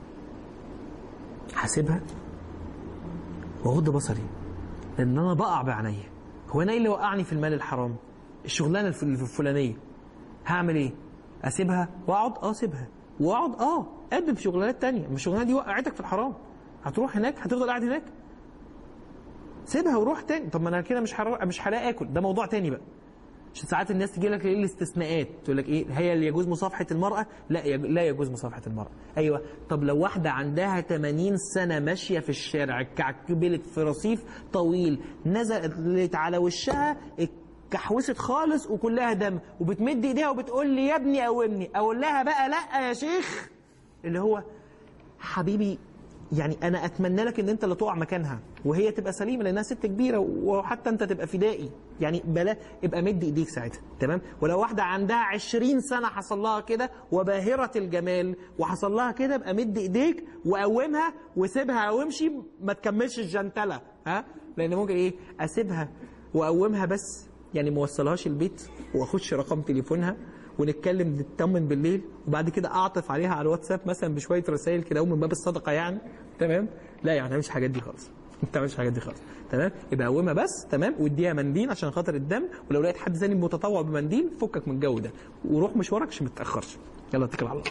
هسيبها واغض بصري لان انا بقع بعينيا. هو انا ايه اللي وقعني في المال الحرام؟ الشغلانه الفلانيه. هعمل ايه؟ اسيبها واقعد؟ اه سيبها واقعد، اه قدم في شغلانات تانية. مش الشغلانه دي وقعتك في الحرام، هتروح هناك هتفضل قاعد هناك؟ سيبها وروح تاني. طب ما انا كده مش هر... مش هلاقي اكل، ده موضوع تاني بقى. عشان ساعات الناس تجي لك ايه الاستثناءات، تقول لك ايه هي اللي يجوز مصافحه المراه؟ لا يج... لا يجوز مصافحه المراه. ايوه، طب لو واحده عندها ثمانين سنه ماشيه في الشارع كعكبلت في رصيف طويل نزلت على وشها كحوست خالص وكلها دم وبتمد ايديها وبتقول لي يا ابني قومني، اقول لها بقى لا يا شيخ، اللي هو حبيبي يعني انا اتمنى لك ان انت اللي تقع مكانها وهي تبقى سليمه لانها ست كبيره، وحتى انت تبقى فدائي، يعني بلا ابقى مد ايديك ساعتها. تمام؟ ولو واحده عندها عشرين سنه حصل لها كده وباهره الجمال وحصل لها كده، ابقى مد ايديك وقومها وسيبها وامشي، ما تكملش الجنتله. ها؟ لان ممكن ايه اسيبها واقومها بس يعني ما وصلهاش البيت واخش رقم تليفونها ونتكلم نطمن بالليل وبعد كده اعطف عليها على الواتساب مثلا بشويه رسائل كده ومن باب الصدقه يعني. تمام؟ لا يعني مش الحاجات دي خالص. ما تعملش الحاجات دي خالص. تمام؟ يبقى قومها بس. تمام؟ واديها منديل عشان خاطر الدم، ولو لقيت حد ثاني متطوع بمنديل فكك من الجو ده وروح مشوارك عشان ما تتاخرش. يلا اتكل على الله.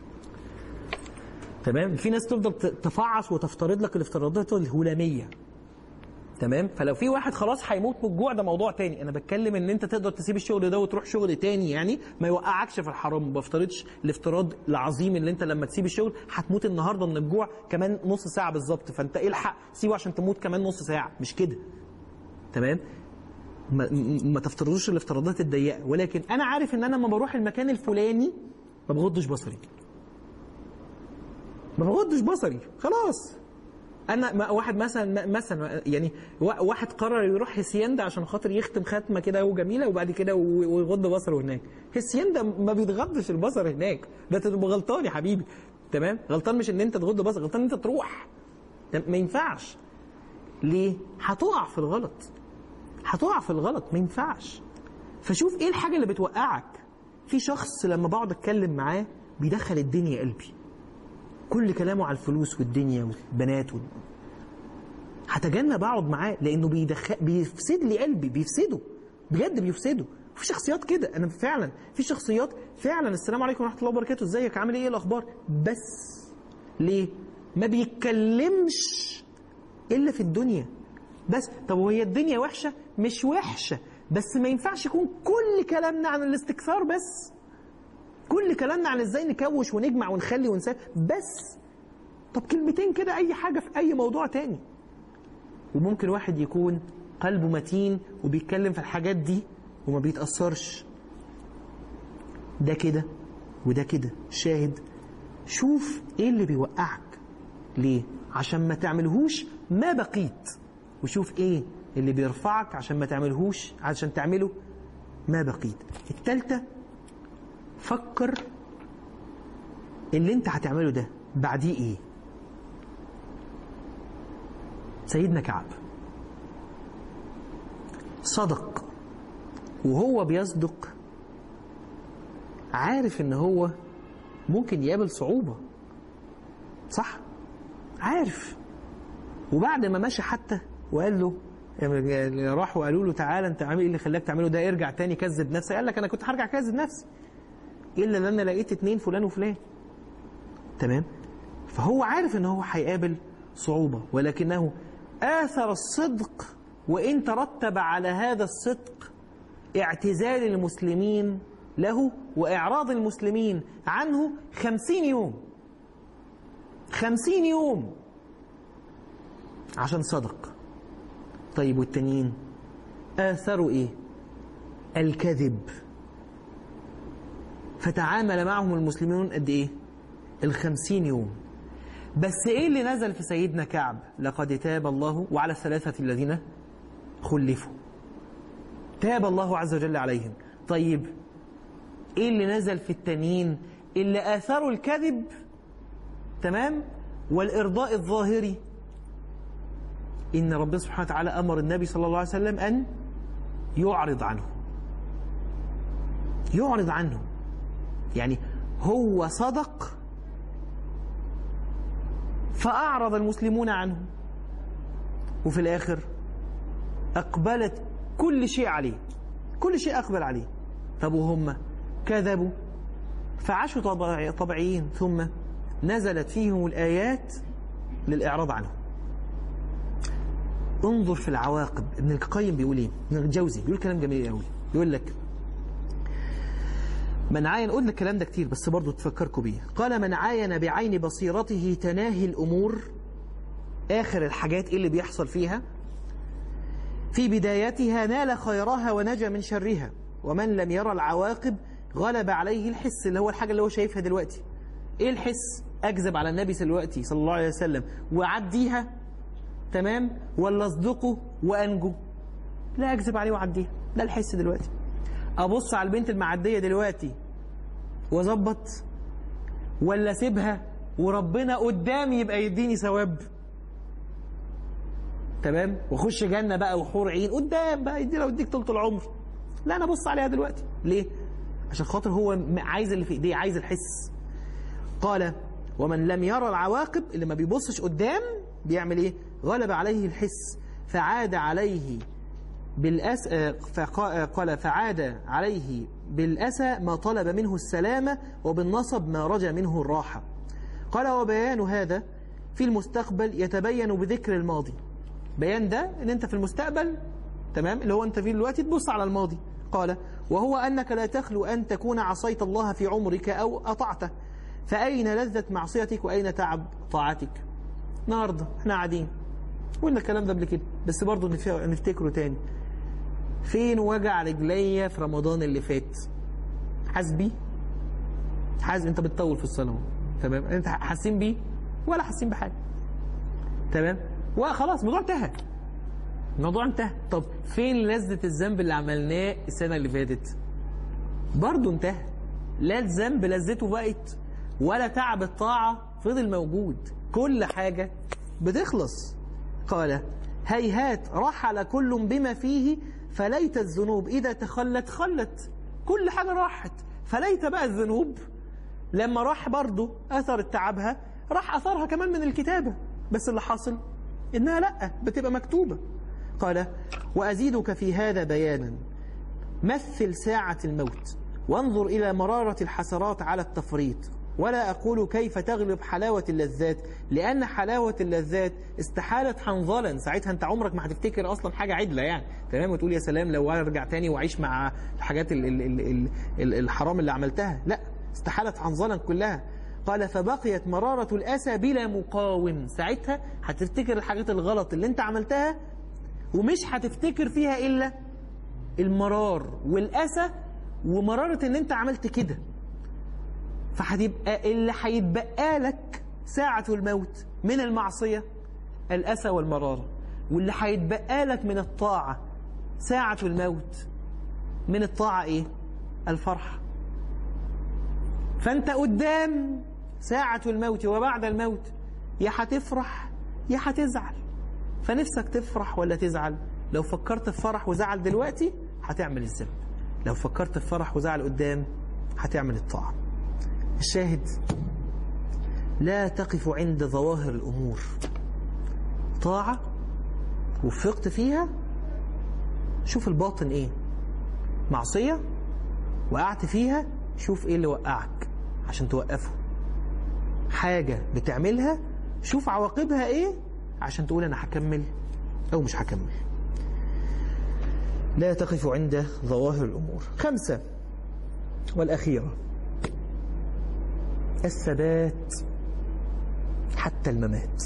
تمام؟ في ناس تفضل تفعص وتفترض لك الافتراضات الهلاميه. تمام؟ فلو في واحد خلاص هيموت من الجوع ده موضوع تاني، انا بتكلم ان انت تقدر تسيب الشغل ده وتروح شغل تاني يعني ما يوقعكش في الحرام. ما بفترضش الافتراض العظيم اللي انت لما تسيب الشغل هتموت النهارده من الجوع كمان نص ساعه بالظبط، فانت الحق سيبه عشان تموت كمان نص ساعه، مش كده. تمام؟ ما, ما تفترضوش الافتراضات الضيقه، ولكن انا عارف ان انا لما بروح المكان الفلاني ما بغضش بصري. ما بغضش بصري خلاص. انا واحد مثلا مثلا يعني واحد قرر يروح هسيندا عشان خاطر يختم ختمه كده وجميله وبعد كده ويغض بصره هناك. هسيندا ما بيتغضش البصر هناك، ده تبقى غلطان يا حبيبي. تمام؟ غلطان مش ان انت تغض بصر، غلطان ان انت تروح. ما ينفعش. ليه؟ هتقع في الغلط. هتقع في الغلط، ما ينفعش. فشوف ايه الحاجه اللي بتوقعك. في شخص لما بقعد اتكلم معاه بيدخل الدنيا قلبي، كل كلامه على الفلوس والدنيا والبنات وال... هتجنب اقعد معاه لانه بيدخل بيفسد لي قلبي، بيفسده بجد، بيفسده. في شخصيات كده، انا فعلا في شخصيات فعلا السلام عليكم ورحمه الله وبركاته، ازيك عامل ايه الاخبار، بس ليه؟ ما بيتكلمش الا في الدنيا، بس طب وهي الدنيا وحشة؟ مش وحشة، بس ما ينفعش يكون كل كلامنا عن الاستكثار بس، كل كلامنا عن ازاي نكوش ونجمع ونخلي ونساوي بس. طب كلمتين كده أي حاجة في أي موضوع تاني. وممكن واحد يكون قلبه متين وبيتكلم في الحاجات دي وما بيتأثرش. ده كده وده كده. شاهد، شوف ايه اللي بيوقعك. ليه؟ عشان ما تعملهوش ما بقيت. وشوف ايه اللي بيرفعك عشان ما تعملهوش، عشان تعمله ما بقيت. التالتة، فكر اللي انت هتعمله ده بعديه ايه. سيدنا كعب صدق، وهو بيصدق عارف ان هو ممكن يقابل صعوبة، صح؟ عارف. وبعد ما مشى حتى وقال له، راحوا قالوا له تعالى انت عامل ايه اللي خلاك تعمله ده، ارجع تاني كذب نفسك. قال لك انا كنت هرجع كذب نفسي الا ان انا لقيت اتنين فلان وفلان. تمام؟ فهو عارف ان هو هيقابل صعوبة، ولكنه آثر الصدق، وإن ترتب على هذا الصدق اعتزال المسلمين له وإعراض المسلمين عنه خمسين يوم. خمسين يوم عشان صدق. طيب والتانيين آثروا إيه؟ الكذب. فتعامل معهم المسلمون قد إيه؟ الخمسين يوم. بس إيه اللي نزل في سيدنا كعب؟ لقد تاب الله وعلى الثلاثة الذين خلفوا. تاب الله عز وجل عليهم. طيب إيه اللي نزل في التانيين؟ اللي آثروا الكذب، تمام، والإرضاء الظاهري. إن ربنا سبحانه وتعالى أمر النبي صلى الله عليه وسلم أن يعرض عنه. يعرض عنه يعني هو صدق فأعرض المسلمون عنه، وفي الآخر أقبلت كل شيء عليه، كل شيء أقبل عليه. طب وهم كذبوا فعاشوا طبيعي طبيعيين، ثم نزلت فيهم الآيات للإعراض عنه. انظر في العواقب. ابن القيم بيقول ايه؟ ابن الجوزي بيقول كلام جميل قوي. يقول لك من عاين، قلنا الكلام ده كتير بس برضو تفكركم بيه. قال من عاين بعين بصيرته تناهي الأمور، آخر الحاجات اللي بيحصل فيها في بدايتها نال خيرها ونجا من شرها، ومن لم يرى العواقب غلب عليه الحس، اللي هو الحاجة اللي هو شايفها دلوقتي. ايه الحس؟ أكذب على النبي دلوقتي صلى الله عليه وسلم وعديها، تمام، ولا اصدقه وأنجو؟ لا، أكذب عليه وعديها، ده الحس دلوقتي. أبص على البنت المعدية دلوقتي وأظبط، ولا أسيبها وربنا قدامي يبقى يديني ثواب، تمام، واخش جنة بقى وحور عين قدام بقى يدي لو يديك طول العمر. لا، أنا أبص عليها دلوقتي. ليه؟ عشان خاطر هو عايز اللي في إيديه، عايز الحس. قال ومن لم يرى العواقب، اللي ما بيبصش قدام بيعمل إيه؟ غلب عليه الحس فعاد عليه بالأس قال فعاد عليه بالأسى ما طلب منه السلامة، وبالنصب ما رجى منه الراحة. قال وبيان هذا في المستقبل يتبين بذكر الماضي. بيان ده ان انت في المستقبل، تمام، اللي هو انت فيه دلوقتي تبص على الماضي. قال وهو أنك لا تخلو أن تكون عصيت الله في عمرك أو أطعته، فأين لذة معصيتك وأين تعب طاعتك؟ النهارده احنا قاعدين قلنا الكلام ده قبل كده بس برضه نفتكره تاني. فين وجع رجليا في رمضان اللي فات؟ حاسس بيه؟ حاسس انت بتطول في الصلاه، تمام، انت حاسين بيه ولا حاسين بحاجه، تمام، وخلاص الموضوع انتهى، الموضوع انتهى. طب فين لذة الذنب اللي عملناه السنه اللي فاتت؟ برضه انتهى. لا الذنب لذته بقت ولا تعب الطاعه فضل موجود، كل حاجه بتخلص. قال هيهات رحل كل بما فيه، فليت الذنوب إذا تخلت خلت. كل حاجة راحت، فليت بقى الذنوب لما راح برضو أثر تعبها، راح أثرها كمان من الكتابة، بس اللي حاصل إنها لأ بتبقى مكتوبة. قال وأزيدك في هذا بيانا، مثل ساعة الموت وانظر إلى مرارة الحسرات على التفريط، ولا أقول كيف تغلب حلاوة اللذات، لأن حلاوة اللذات استحالت حنظلا. ساعتها أنت عمرك ما هتفتكر أصلا حاجة عدلة يعني، تمام، وتقول يا سلام لو أرجع تاني وأعيش مع الحاجات ال ال ال ال ال الحرام اللي عملتها. لا، استحالت حنظلا كلها. قال فبقيت مرارة الأسى بلا مقاوم. ساعتها هتفتكر الحاجات الغلط اللي أنت عملتها ومش هتفتكر فيها إلا المرار والأسى ومرارة إن أنت عملت كده. فهتبقى اللي هيتبقى لك ساعة الموت من المعصية الأسى والمرارة، واللي هيتبقى لك من الطاعة ساعة الموت من الطاعة إيه؟ الفرح. فأنت قدام ساعة الموت وبعد الموت يا هتفرح يا هتزعل. فنفسك تفرح ولا تزعل؟ لو فكرت في فرح وزعل دلوقتي هتعمل الذنب، لو فكرت في فرح وزعل قدام هتعمل الطاعة. الشاهد لا تقف عند ظواهر الأمور. طاعة وفقت فيها، شوف الباطن إيه. معصية وقعت فيها، شوف إيه اللي وقعك عشان توقفه. حاجة بتعملها، شوف عواقبها إيه عشان تقول أنا هكمل أو مش هكمل. لا تقف عند ظواهر الأمور. خمسة والأخيرة، الثبات حتى الممات.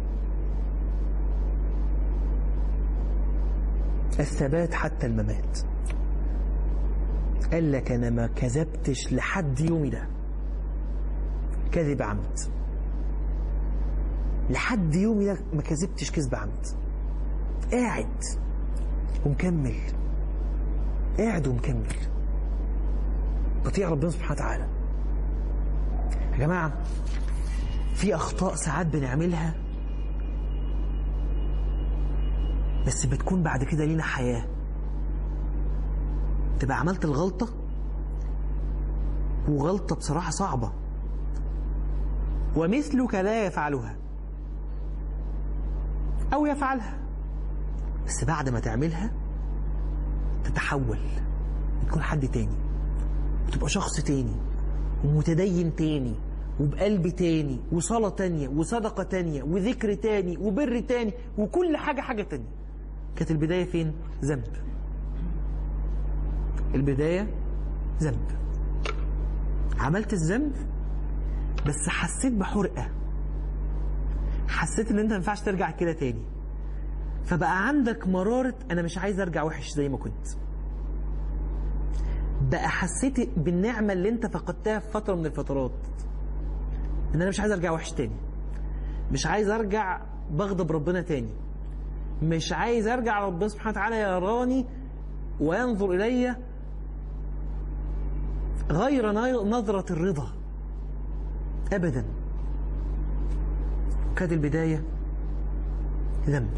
الثبات حتى الممات. قال لك أنا ما كذبتش لحد يومي ده كذب عمد، لحد يومي ده ما كذبتش كذب عمد. قاعد ومكمل، قاعد ومكمل بطيع ربنا سبحانه وتعالى. يا جماعة في أخطاء ساعات بنعملها بس بتكون بعد كده لينا حياة. تبقى عملت الغلطة وغلطة بصراحة صعبة ومثلك لا يفعلها أو يفعلها، بس بعد ما تعملها تتحول تكون حد تاني وتبقى شخص تاني ومتدين تاني وبقلب تاني وصلاة تانية وصدقة تانية وذكر تاني وبر تاني وكل حاجة حاجة تانية. كانت البداية فين؟ ذنب. البداية ذنب. عملت الذنب بس حسيت بحرقة، حسيت ان انت ما ينفعش ترجع كده تاني، فبقى عندك مرارة انا مش عايز ارجع وحش زي ما كنت. بقى حسيت بالنعمة اللي انت فقدتها في فترة من الفترات، ان انا مش عايز ارجع وحش تاني، مش عايز ارجع بغضب ربنا تاني، مش عايز ارجع ربنا سبحانه وتعالى يراني وينظر الي غير نظرة الرضا ابدا. كانت البداية ذنب،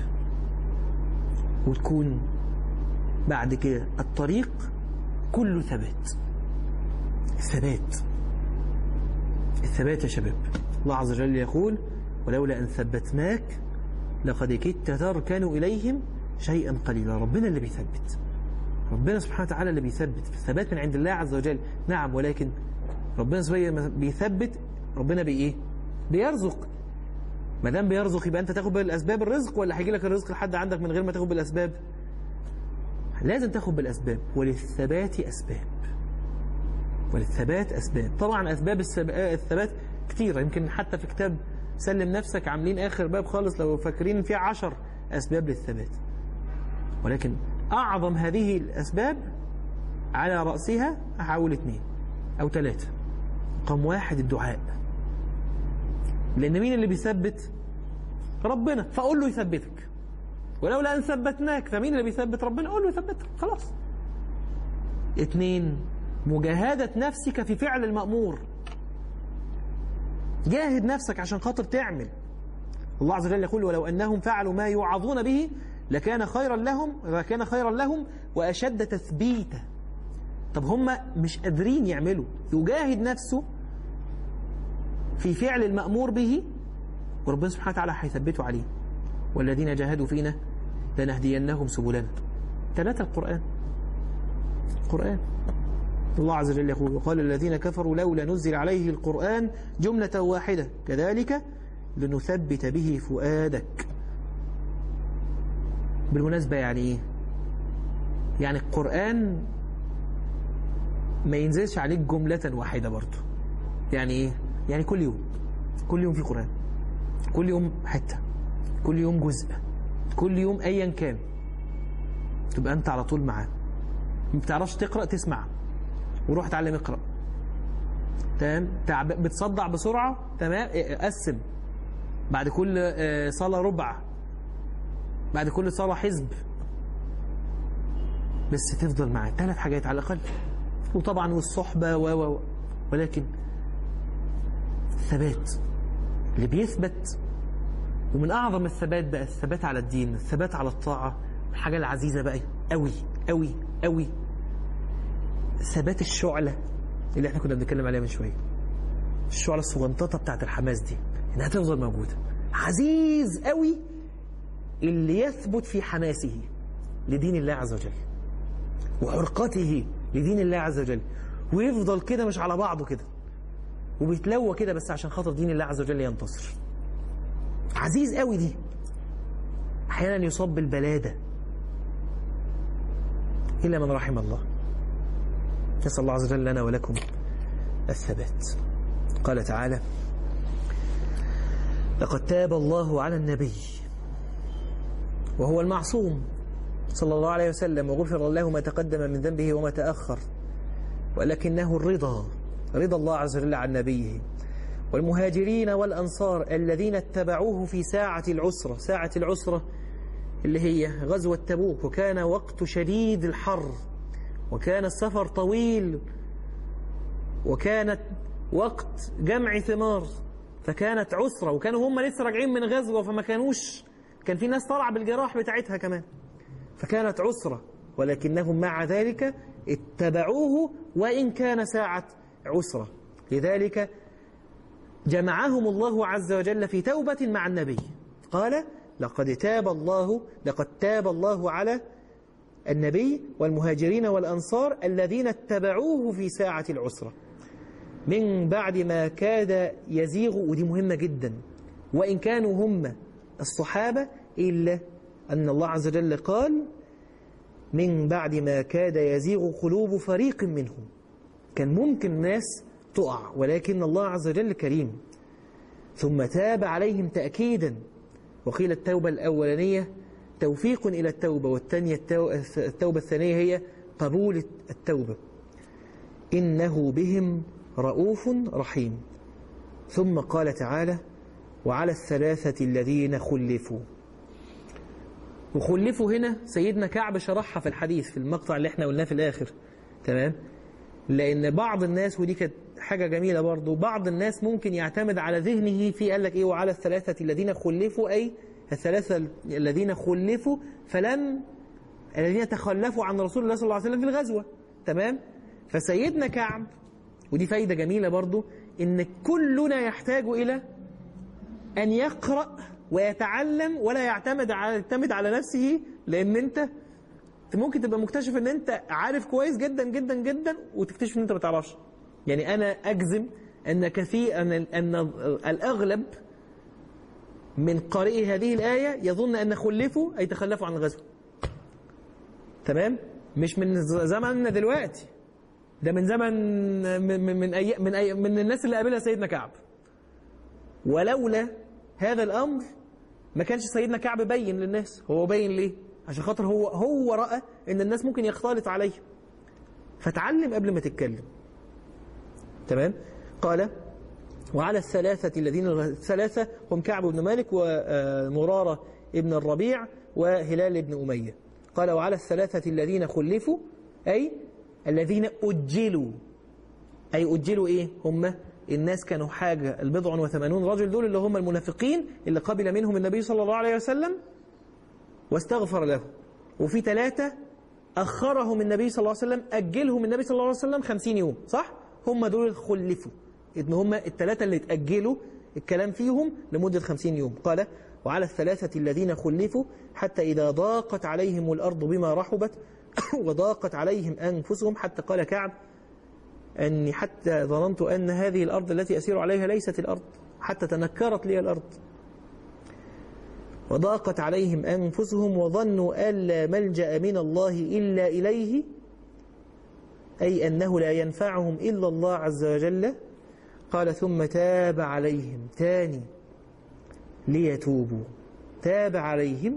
وتكون بعد كده الطريق كله ثبات. الثبات الثبات يا شباب. الله عز وجل يقول ولولا أن ثبتناك لقد كدت تركن إليهم شيئا قليلا. ربنا اللي بيثبت، ربنا سبحانه وتعالى اللي بيثبت. الثبات من عند الله عز وجل نعم، ولكن ربنا سبحانه بيثبت. ربنا بإيه؟ بيرزق. ما دام بيرزق يبقى أنت تاخد بالأسباب الرزق، ولا هيجي لك الرزق لحد عندك من غير ما تاخد بالأسباب؟ لازم تاخد بالأسباب. وللثبات أسباب، وللثبات أسباب. طبعا أسباب الثبات كتيرة، يمكن حتى في كتاب سلم نفسك عاملين آخر باب خالص لو فاكرين فيه عشر أسباب للثبات، ولكن أعظم هذه الأسباب على رأسها أحاول اثنين أو ثلاثة. رقم واحد الدعاء، لأن مين اللي بيثبت؟ ربنا، فأقول له يثبتك. ولولا أن ثبتناك، فمين اللي بيثبت؟ ربنا، أقول له يثبتك خلاص. اثنين مجاهدة نفسك في فعل المأمور. جاهد نفسك عشان خاطر تعمل. الله عز وجل يقول ولو أنهم فعلوا ما يوعظون به لكان خيرا لهم لكان خيرا لهم وأشد تثبيتا. طب هم مش قادرين يعملوا، يجاهد نفسه في فعل المأمور به وربنا سبحانه وتعالى هيثبته عليه. والذين جاهدوا فينا لنهدينهم سبلنا. ثلاثة القرآن. القرآن الله عز وجل يقول وقال الذين كفروا لولا نزل عليه القرآن جملة واحدة كذلك لنثبت به فؤادك. بالمناسبة يعني إيه؟ يعني القرآن ما ينزلش عليك جملة واحدة برضه. يعني إيه؟ يعني كل يوم كل يوم في قرآن، كل يوم حتة، كل يوم جزء، كل يوم أيا كان، تبقى أنت على طول معاه. ما بتعرفش تقرأ تسمع وروح اتعلم اقرأ. تمام؟ بتصدع بسرعة، تمام، قسم بعد كل صلاة ربع، بعد كل صلاة حزب، بس تفضل معاه ثلاث حاجات على الأقل. وطبعا والصحبة و و ولكن الثبات اللي بيثبت، ومن أعظم الثبات بقى الثبات على الدين، الثبات على الطاعة. الحاجة العزيزة بقى قوي قوي قوي ثبات الشعلة اللي احنا كنا بنتكلم عليها من شوية، الشعلة الصغنططة بتاعت الحماس دي، انها تفضل موجودة. عزيز قوي اللي يثبت في حماسه لدين الله عز وجل وحرقته لدين الله عز وجل، ويفضل كده مش على بعضه كده وبيتلوى كده بس عشان خاطر دين الله عز وجل ينتصر. عزيز قوي دي. احيانا يصاب بالبلادة إلا من رحم الله. نسأل الله عز وجل لنا ولكم الثبات. قال تعالى لقد تاب الله على النبي وهو المعصوم صلى الله عليه وسلم وغفر له ما تقدم من ذنبه وما تأخر، ولكنه الرضا رضا الله عز وجل عن نبيه والمهاجرين والأنصار الذين اتبعوه في ساعة العسرة. ساعة العسرة اللي هي غزوة تبوك، وكان وقت شديد الحر، وكان السفر طويل، وكانت وقت جمع ثمار، فكانت عسرة، وكانوا هم لسه راجعين من غزوة، فما كانوش، كان في ناس طالعة بالجراح بتاعتها كمان، فكانت عسرة، ولكنهم مع ذلك اتبعوه وإن كان ساعة عسرة. لذلك جمعهم الله عز وجل في توبة مع النبي. قال لقد تاب الله لقد تاب الله على النبي والمهاجرين والأنصار الذين اتبعوه في ساعة العسرة من بعد ما كاد يزيغ. ودي مهمة جدا، وإن كانوا هم الصحابة، إلا أن الله عز وجل قال من بعد ما كاد يزيغ قلوب فريق منهم. كان ممكن الناس تقع، ولكن الله عز وجل كريم ثم تاب عليهم تأكيدا. وقيل التوبة الأولانية توفيق إلى التوبة، والثانية التوبة الثانية هي قبول التوبة. إنه بهم رؤوف رحيم. ثم قال تعالى وعلى الثلاثة الذين خلفوا. وخلفوا هنا سيدنا كعب شرحها في الحديث في المقطع اللي احنا قلناه في الآخر، تمام؟ لأن بعض الناس، ودي كانت حاجة جميلة برضو، بعض الناس ممكن يعتمد على ذهنه في قال لك إيه وعلى الثلاثة الذين خلفوا، أي الثلاثة الذين خلفوا فلم الذين تخلفوا عن رسول الله صلى الله عليه وسلم في الغزوة، تمام؟ فسيدنا كعب، ودي فايدة جميلة برضو، إن كلنا يحتاج إلى أن يقرأ ويتعلم ولا يعتمد على يعتمد على نفسه، لأن أنت ممكن تبقى مكتشف أن أنت عارف كويس جدا جدا جدا وتكتشف أن أنت ما تعرفش. يعني أنا أجزم أن كثير أن, أن الأغلب من قارئي هذه الآية يظن أن خلفوا أي تخلفوا عن الغزو، تمام؟ مش من زمننا دلوقتي، ده من زمن من من أي من, أي من الناس اللي قابلها سيدنا كعب. ولولا هذا الأمر ما كانش سيدنا كعب بين للناس. هو بين ليه؟ عشان خاطر هو هو رأى ان الناس ممكن يختلط عليه، فتعلم قبل ما تتكلم، تمام؟ قال وعلى الثلاثة الذين الثلاثة هم كعب بن مالك ومرارة ابن الربيع وهلال بن أمية. قال وعلى الثلاثة الذين خلفوا أي الذين أجلوا. أي أجلوا إيه؟ هم الناس كانوا حاجة البضع وثمانون رجل، دول اللي هم المنافقين اللي قبل منهم النبي صلى الله عليه وسلم واستغفر له. وفي ثلاثة أخرهم النبي صلى الله عليه وسلم، أجلهم النبي صلى الله عليه وسلم خمسين يوم، صح؟ هم دول اللي خلفوا، إن هم الثلاثة اللي اتأجلوا الكلام فيهم لمدة خمسين يوم. قال وعلى الثلاثة الذين خلفوا حتى إذا ضاقت عليهم الأرض بما رحبت وضاقت عليهم أنفسهم، حتى قال كعب أني حتى ظننت أن هذه الأرض التي أسير عليها ليست الأرض، حتى تنكرت لي الأرض. وضاقت عليهم أنفسهم وظنوا أن لا ملجأ من الله إلا إليه، أي أنه لا ينفعهم إلا الله عز وجل. قال ثم تاب عليهم تاني ليتوبوا، تاب عليهم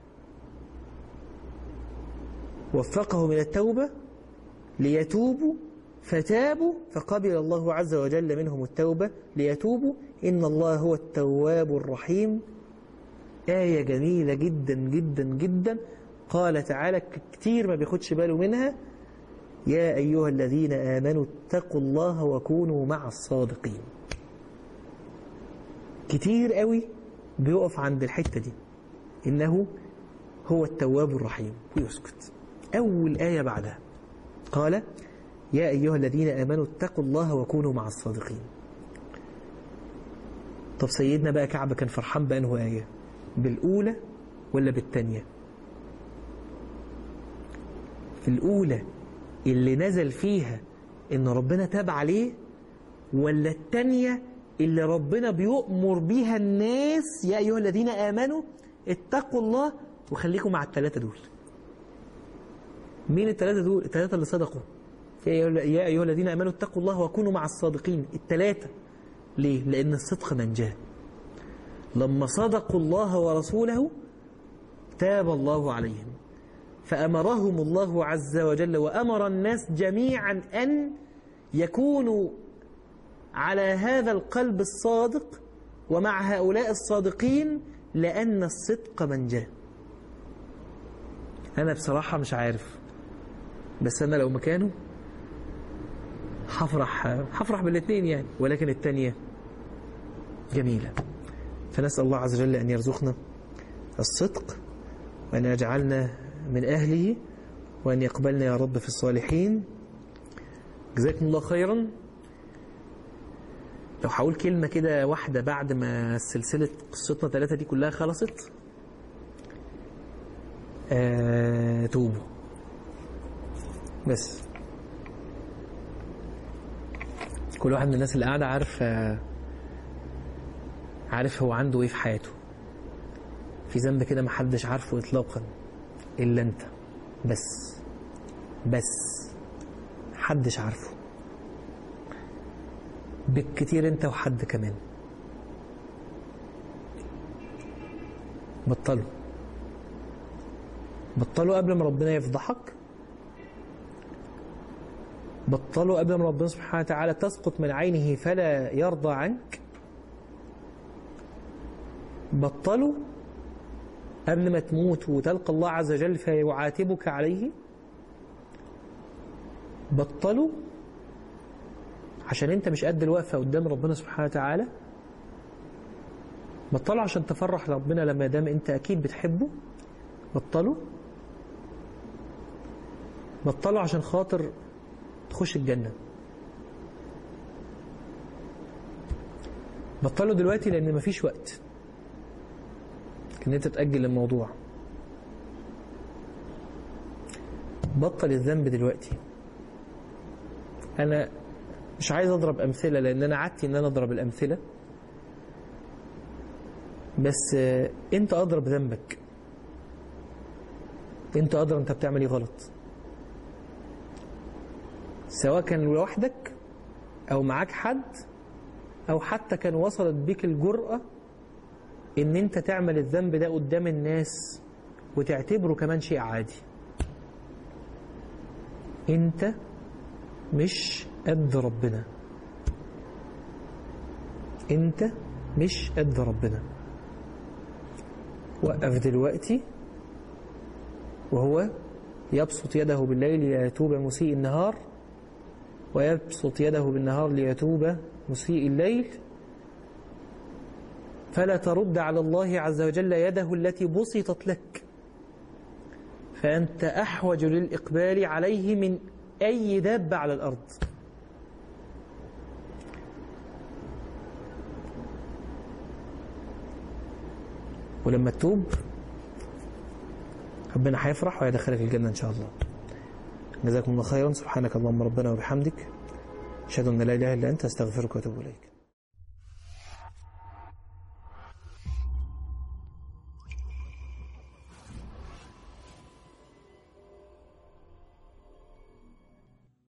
وفقهم إلى التوبة ليتوبوا، فتابوا فقبل الله عز وجل منهم التوبة ليتوبوا، إن الله هو التواب الرحيم. آية جميلة جدا جدا جدا. قال تعالى كتير ما بياخدش باله منها: يا أيها الذين آمنوا اتقوا الله وكونوا مع الصادقين. كتير قوي بيقف عند الحتة دي، إنه هو التواب الرحيم، ويسكت. أول آية بعدها قال: يا أيها الذين آمنوا اتقوا الله وكونوا مع الصادقين. طب سيدنا بقى كعب كان فرحان بأنه آية، بالأولى ولا بالتانية؟ في الأولى اللي نزل فيها إن ربنا تاب عليه، ولا التانية اللي ربنا بيؤمر بيها الناس: يا أيها الذين آمنوا اتقوا الله وخليكم مع الثلاثة دول؟ مين الثلاثة دول؟ الثلاثة اللي صدقوا. يا أيها الذين آمنوا اتقوا الله وكونوا مع الصادقين. الثلاثة. ليه؟ لأن الصدق منجاه. لما صدقوا الله ورسوله تاب الله عليهم، فأمرهم الله عز وجل وأمر الناس جميعا أن يكونوا على هذا القلب الصادق ومع هؤلاء الصادقين، لأن الصدق منجاه. أنا بصراحة مش عارف، بس أنا لو مكانه هفرح هفرح بالاثنين يعني، ولكن الثانية جميلة. فنسأل الله عز وجل أن يرزقنا الصدق، وأن يجعلنا من أهله، وأن يقبلنا يا رب في الصالحين. جزاكم الله خيرا. لو هقول كلمة كده واحدة بعد ما سلسلة قصتنا ثلاثة دي كلها خلصت: آه توبوا. بس كل واحد من الناس اللي قاعدة عارف آه عارف هو عنده ايه في حياته. في ذنب كده محدش عارفه اطلاقا الا انت بس، بس محدش عارفه، بالكتير انت وحد كمان. بطلوا بطلوا قبل ما ربنا يفضحك، بطلوا قبل ما ربنا سبحانه وتعالى تسقط من عينه فلا يرضى عنك، بطلوا قبل ما تموت وتلقى الله عز وجل فيعاتبك عليه، بطلوا عشان انت مش قد الوقفة قدام ربنا سبحانه وتعالى، بطلوا عشان تفرح ربنا لما دام انت اكيد بتحبه، بطلوا بطلوا عشان خاطر تخش الجنة، بطلوا دلوقتي لان مفيش وقت ان انت تأجل الموضوع. بطل الذنب دلوقتي. انا مش عايز اضرب امثله لان انا عادتي ان انا اضرب الامثله، بس انت اضرب ذنبك، انت اضرب انت بتعمل ايه غلط، سواء كان لوحدك او معاك حد، او حتى كان وصلت بيك الجرأة ان انت تعمل الذنب ده قدام الناس وتعتبره كمان شيء عادي. انت مش قد ربنا، انت مش قد ربنا. وقف دلوقتي وهو يبسط يده بالليل ليتوب مسيء النهار، ويبسط يده بالنهار ليتوب مسيء الليل، فلا ترد على الله عز وجل يده التي بسطت لك، فأنت أحوج للإقبال عليه من أي دابة على الأرض. ولما تتوب ربنا هيفرح ويدخلك الجنة إن شاء الله. جزاكم الله خيرا. سبحانك اللهم ربنا وبحمدك، أشهد أن لا إله إلا أنت، أستغفرك وأتوب إليك.